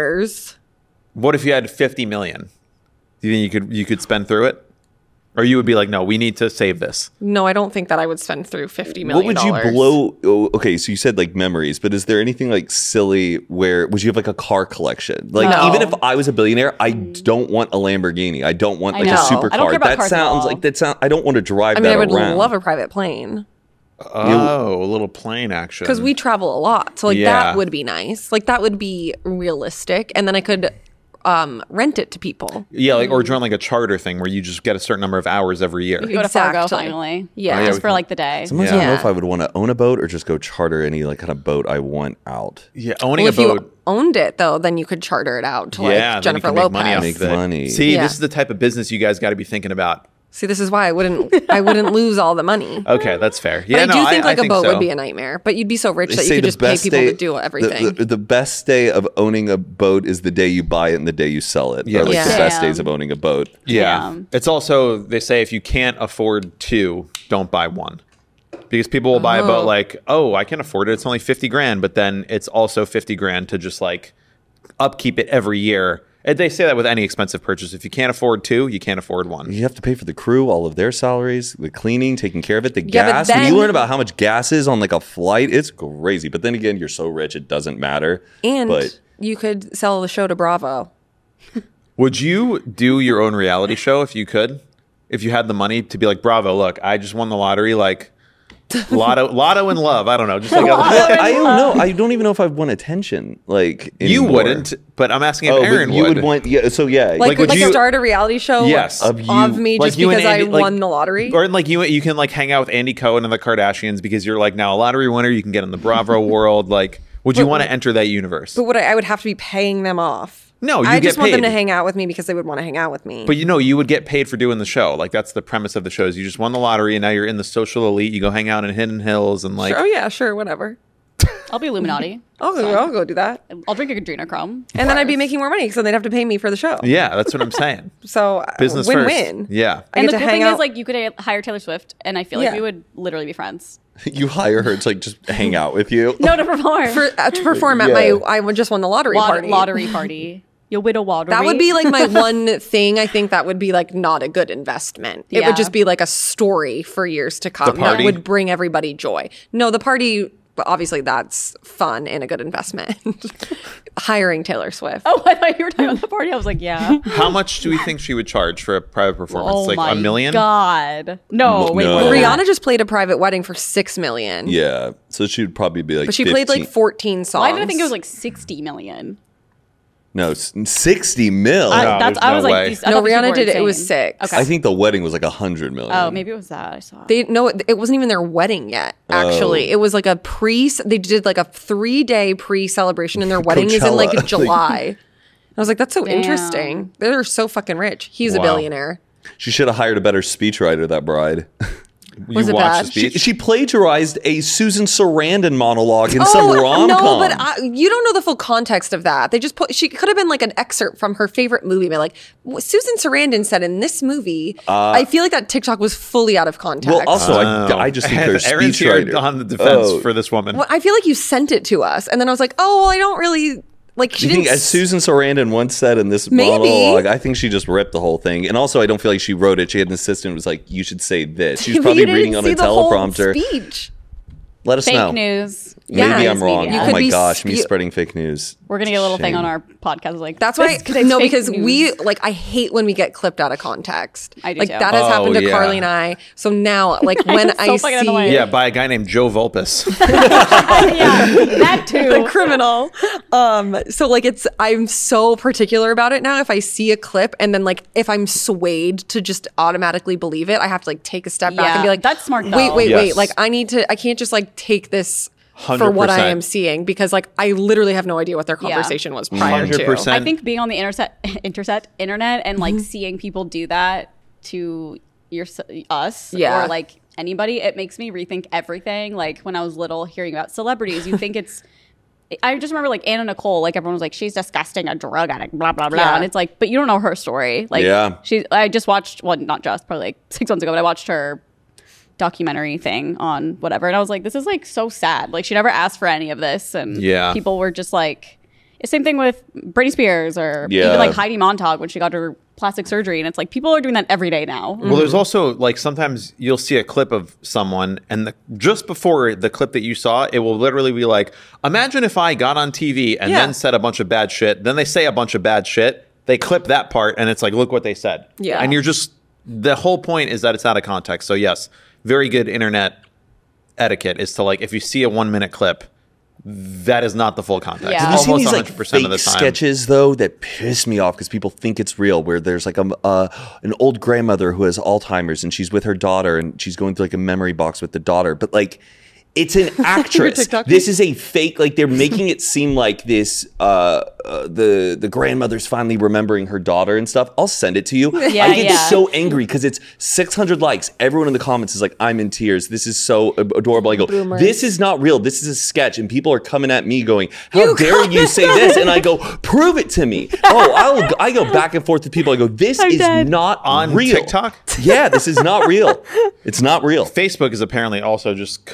what if you had 50 million? Do you think you could spend through it? Or you would be like, no, we need to save this. no, I don't think that I would spend through $50 million. What would you blow? Oh, okay, so you said like memories, but is there anything like silly where would you have like a car collection? Like No. even if I was a billionaire, I don't want a Lamborghini. I don't want I like a know. supercar. I don't care about That cars at sounds all. like that sound. I don't want to drive I mean, that I would around. love a private plane Oh, a little plane action. because we travel a lot. So like Yeah. that would be nice. Like that would be realistic. And then I could rent it to people. Yeah, like or join like a charter thing where you just get a certain number of hours every year. Go to Fargo Exactly. finally. Yeah. yeah, Just we for can- like the day. Sometimes I don't know Yeah. if I would want to own a boat or just go charter any like kind of boat I want out. Yeah, owning Well, a if boat. you owned it though, then you could charter it out to Yeah, like then you Jennifer can make Lopez. money off Make of it. money. See, Yeah. this is the type of business you guys got to be thinking about. See, this is why I wouldn't lose all the money. Okay, that's fair. But Yeah, I no, do think like a boat so. would be a nightmare. But you'd be so rich They that you say could the just pay best people day to do everything. The best day of owning a boat is the day you buy it and the day you sell it. Yeah. Or like Yeah. the best Damn. days of owning a boat. Yeah. Damn. It's also, they say if you can't afford two, don't buy one. Because people will buy a boat like, oh, I can afford it. It's only 50 grand. But then it's also 50 grand to just like upkeep it every year. And they say that with any expensive purchase. If you can't afford two, you can't afford one. You have to pay for the crew, all of their salaries, the cleaning, taking care of it, the Yeah, but gas. When you then- learn about how much gas is on like a flight, it's crazy. But then again, you're so rich, it doesn't matter. And but you could sell the show to Bravo. Would you do your own reality show if you could? If you had the money to be like, Bravo, look, I just won the lottery. Like, Lotto and love. I don't know. Just like I don't know. I don't even know if I've won attention. Like you anymore. wouldn't, but I'm asking if Oh, Aaron but you would. would want. Yeah. So yeah. Like, would you- start a reality show Yes. of me Like just you and because Andy- I won the lottery? Or like you can like hang out with Andy Cohen and the Kardashians because you're like now a lottery winner. You can get in the Bravo world. Like, would you want to enter that universe? But I would have to be paying them off. No, you I get just want them paid. to hang out with me because they would want to hang out with me. But you would get paid for doing the show. Like that's the premise of the show. Is you just won the lottery and now you're in the social elite. You go hang out in Hidden Hills and like. Oh yeah, sure, whatever. I'll be Illuminati. I'll go do that. I'll drink adrenochrome. And then I'd be making more money because then they'd have to pay me for the show. Yeah, that's what I'm saying. So Business win-win. first. Yeah. I And get the to cool hang thing out. is, like, you could hire Taylor Swift, and I feel like Yeah. we would literally be friends. You hire her to like just hang out with you. No, to perform. to perform at Yeah. I would just won the lottery party. Lottery party. You'll win a lottery. That would be like my one thing. I think that would be like not a good investment. It Yeah. would just be like a story for years to come that party? would bring everybody joy. No, the party, obviously that's fun and a good investment. Hiring Taylor Swift. Oh, I thought you were talking about the party. I was like, yeah. How much do we think she would charge for a private performance? Oh like my $1 million? God. No, wait. No. more than that. Rihanna just played a private wedding for $6 million. Yeah. So she would probably be like. But she played like 14 songs. Why did I think it was like 60 million? No, 60 mil. there's I no was way. like, I No, thought these people Rihanna were did it. It was insane. 6. Okay. I think the wedding was like 100 million. Oh, maybe it was that. I saw. They no, it wasn't even their wedding yet. Actually, it was like a They did like a 3-day pre-celebration, and their wedding is in like Coachella. July. I was like, that's so Damn. interesting. They're so fucking rich. He's a Wow. billionaire. She should have hired a better speechwriter, that bride. Was you it watched bad? the speech? She plagiarized a Susan Sarandon monologue in some rom-com. no, but you don't know the full context of that. They just she could have been like an excerpt from her favorite movie, but like what Susan Sarandon said in this movie. I feel like that TikTok was fully out of context. Well, also, I just think their Aaron's here speechwriter on the defense Oh. for this woman. Well, I feel like you sent it to us, and then I was like, oh, well, I don't really like. She You think, didn't. as Susan Sarandon once said in this Maybe. monologue, I think she just ripped the whole thing. And also, I don't feel like she wrote it. She had an assistant who was like, you should say this. She was But probably you didn't reading on a see the whole teleprompter. speech. Let us Fake know. news. Maybe Yeah, I'm wrong. You Oh could my be gosh, me spe- spreading fake news. We're gonna get a little thing Shame. on our podcast. Like That's why it's fake because news. we like I hate when we get clipped out of conteect. I do like too. that has Oh, happened to yeah. Carly and I. So now like when So I fucking see annoying. Yeah, by a guy named Joe Vulpes. yeah, that too. the criminal. So like I'm so particular about it now. If I see a clip and then like if I'm swayed to just automatically believe it, I have to like take a step back Yeah, and be like, that's smart, though. Wait, Yes. like I can't just like take this for what I 100%. am seeing because like I literally have no idea what their Yeah. conversation was prior to. 100%. I think being on the internet and like seeing people do that to us Yeah. or like anybody, it makes me rethink everything. Like when I was little, hearing about celebrities, you think it's. I just remember like Anna Nicole, like everyone was like, she's disgusting, a drug addict, blah blah blah, Yeah. and it's like, but you don't know her story. Like, Yeah. I just watched, well, not just, probably like 6 months ago, but I watched her documentary thing on whatever, and I was like, this is like so sad. Like she never asked for any of this, and Yeah. people were just like, same thing with Britney Spears or Yeah. even like Heidi Montag when she got her plastic surgery, and it's like people are doing that every day now. Well, there's also like sometimes you'll see a clip of someone, and just before the clip that you saw, it will literally be like, imagine if I got on TV and Yeah. then said a bunch of bad shit. Then they say a bunch of bad shit. They clip that part, and it's like, look what they said. Yeah. And you're just, the whole point is that it's out of context. So yes, very good internet etiquette is to like, if you see a 1-minute clip, that is not the full context. Yeah. Have you seen Almost these like 100% fake of the time. sketches though that piss me off because people think it's real? Where there's like an old grandmother who has Alzheimer's and she's with her daughter and she's going through like a memory box with the daughter, but like it's an actress. TikToker? This is a fake. Like they're making it seem like this. The grandmother's finally remembering her daughter and stuff. I'll send it to you. Yeah, I get yeah. so angry because it's 600 likes. Everyone in the comments is like, "I'm in tears. This is so adorable." I go, Boomers. "This is not real. This is a sketch," and people are coming at me going, "How dare you say this?" And I go, "Prove it to me." I go back and forth with people. I go, "This is dead. not On real." TikTok? Yeah, this is not real. It's not real. Facebook is apparently also just completely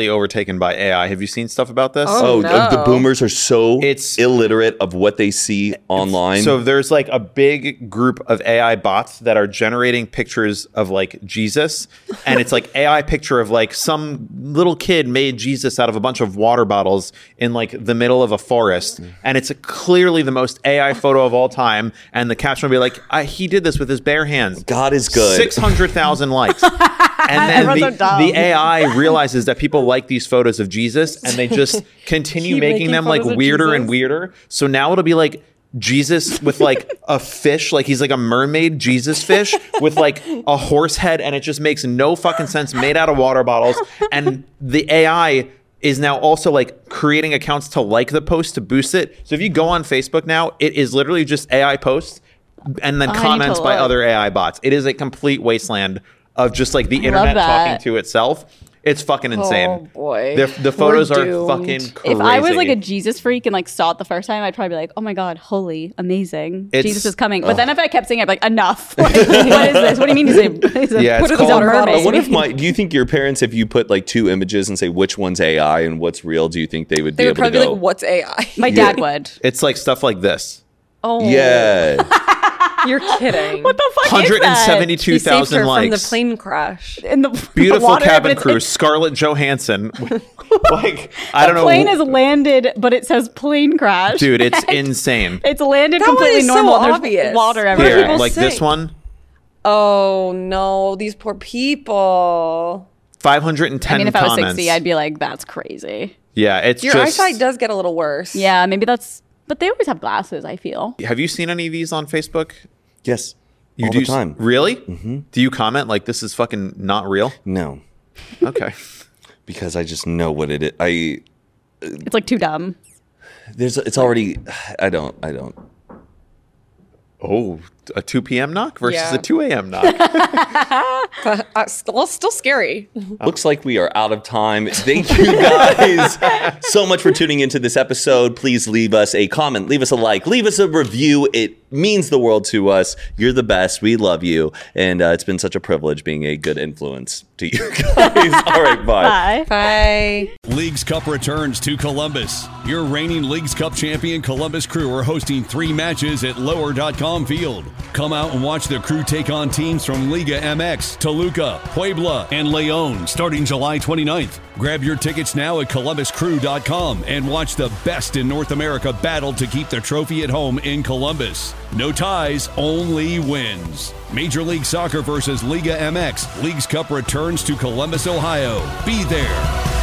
completely overtaken by AI. Have you seen stuff about this? Oh, no. The boomers are so It's- illiterate of what they see online. So there's like a big group of AI bots that are generating pictures of like Jesus, and it's like AI picture of like some little kid made Jesus out of a bunch of water bottles in like the middle of a forest, and it's clearly the most AI photo of all time. And the caption will be like, "He did this with his bare hands." God is good. 600,000 likes. And then Everyone's so dumb. the AI realizes that people like these photos of Jesus, and they just continue Keep making making them like photos of weirder and Jesus. weirder. So now it'll be like Jesus with like a fish, like he's like a mermaid Jesus fish with like a horse head, and it just makes no fucking sense, made out of water bottles. And the AI is now also like creating accounts to like the post to boost it. So if you go on Facebook now, it is literally just AI posts and then I need to comments by look. other AI bots. It is a complete wasteland of just like the internet that. talking to itself. It's fucking insane. Oh, boy. The photos We're are doomed. fucking crazy. If I was like a Jesus freak and like saw it the first time, I'd probably be like, "Oh my god, holy, amazing, It's- Jesus is coming." But then if I kept saying it, I'd be like, "Enough! Like, what is this? What do you mean he's a, Yeah, it's he's called- a I mermaid?" wonder if do you think your parents, if you put like two images and say which one's AI and what's real, do you think they would be They would able to probably be go? like, "What's AI?" My dad would. It's like stuff like this. Oh, Yeah. you're kidding. What the fuck is that? He saved 172,000 her from the likes. plane crash. In the Beautiful the water, but cabin it's- crew, Scarlett Johansson. Like, I don't know. Plane is landed, but it says plane crash. Dude, it's insane. It's landed That one completely is so normal. and there's obvious. water Here, everywhere. Here, people like this sing. one, Oh no, these poor people. 510 I mean, if I was comments. 60, I'd be like, "That's crazy." Yeah, it's Your just. eyesight does get a little worse. Yeah, maybe that's. But they always have glasses. I feel. Have you seen any of these on Facebook? Yes. You all do the time. Really? Mm-hmm. Do you comment like this is fucking not real? No, Okay. because I just know what it is. It's like too dumb. It's already. I don't. Oh, a 2 p.m. knock versus Yeah. a 2 a.m. knock. Still scary. Looks like we are out of time. Thank you guys so much for tuning into this episode. Please leave us a comment, leave us a like, leave us a review. It means the world to us. You're the best. We love you. And it's been such a privilege being a good influence to you guys. All right, bye. Bye. Bye. Leagues Cup returns to Columbus. Your reigning Leagues Cup champion Columbus Crew are hosting 3 matches at Lower.com Field. Come out and watch the Crew take on teams from Liga MX, Toluca, Puebla, and León starting July 29th. Grab your tickets now at ColumbusCrew.com and watch the best in North America battle to keep the trophy at home in Columbus. No ties, only wins. Major League Soccer versus Liga MX. Leagues Cup returns to Columbus, Ohio. Be there.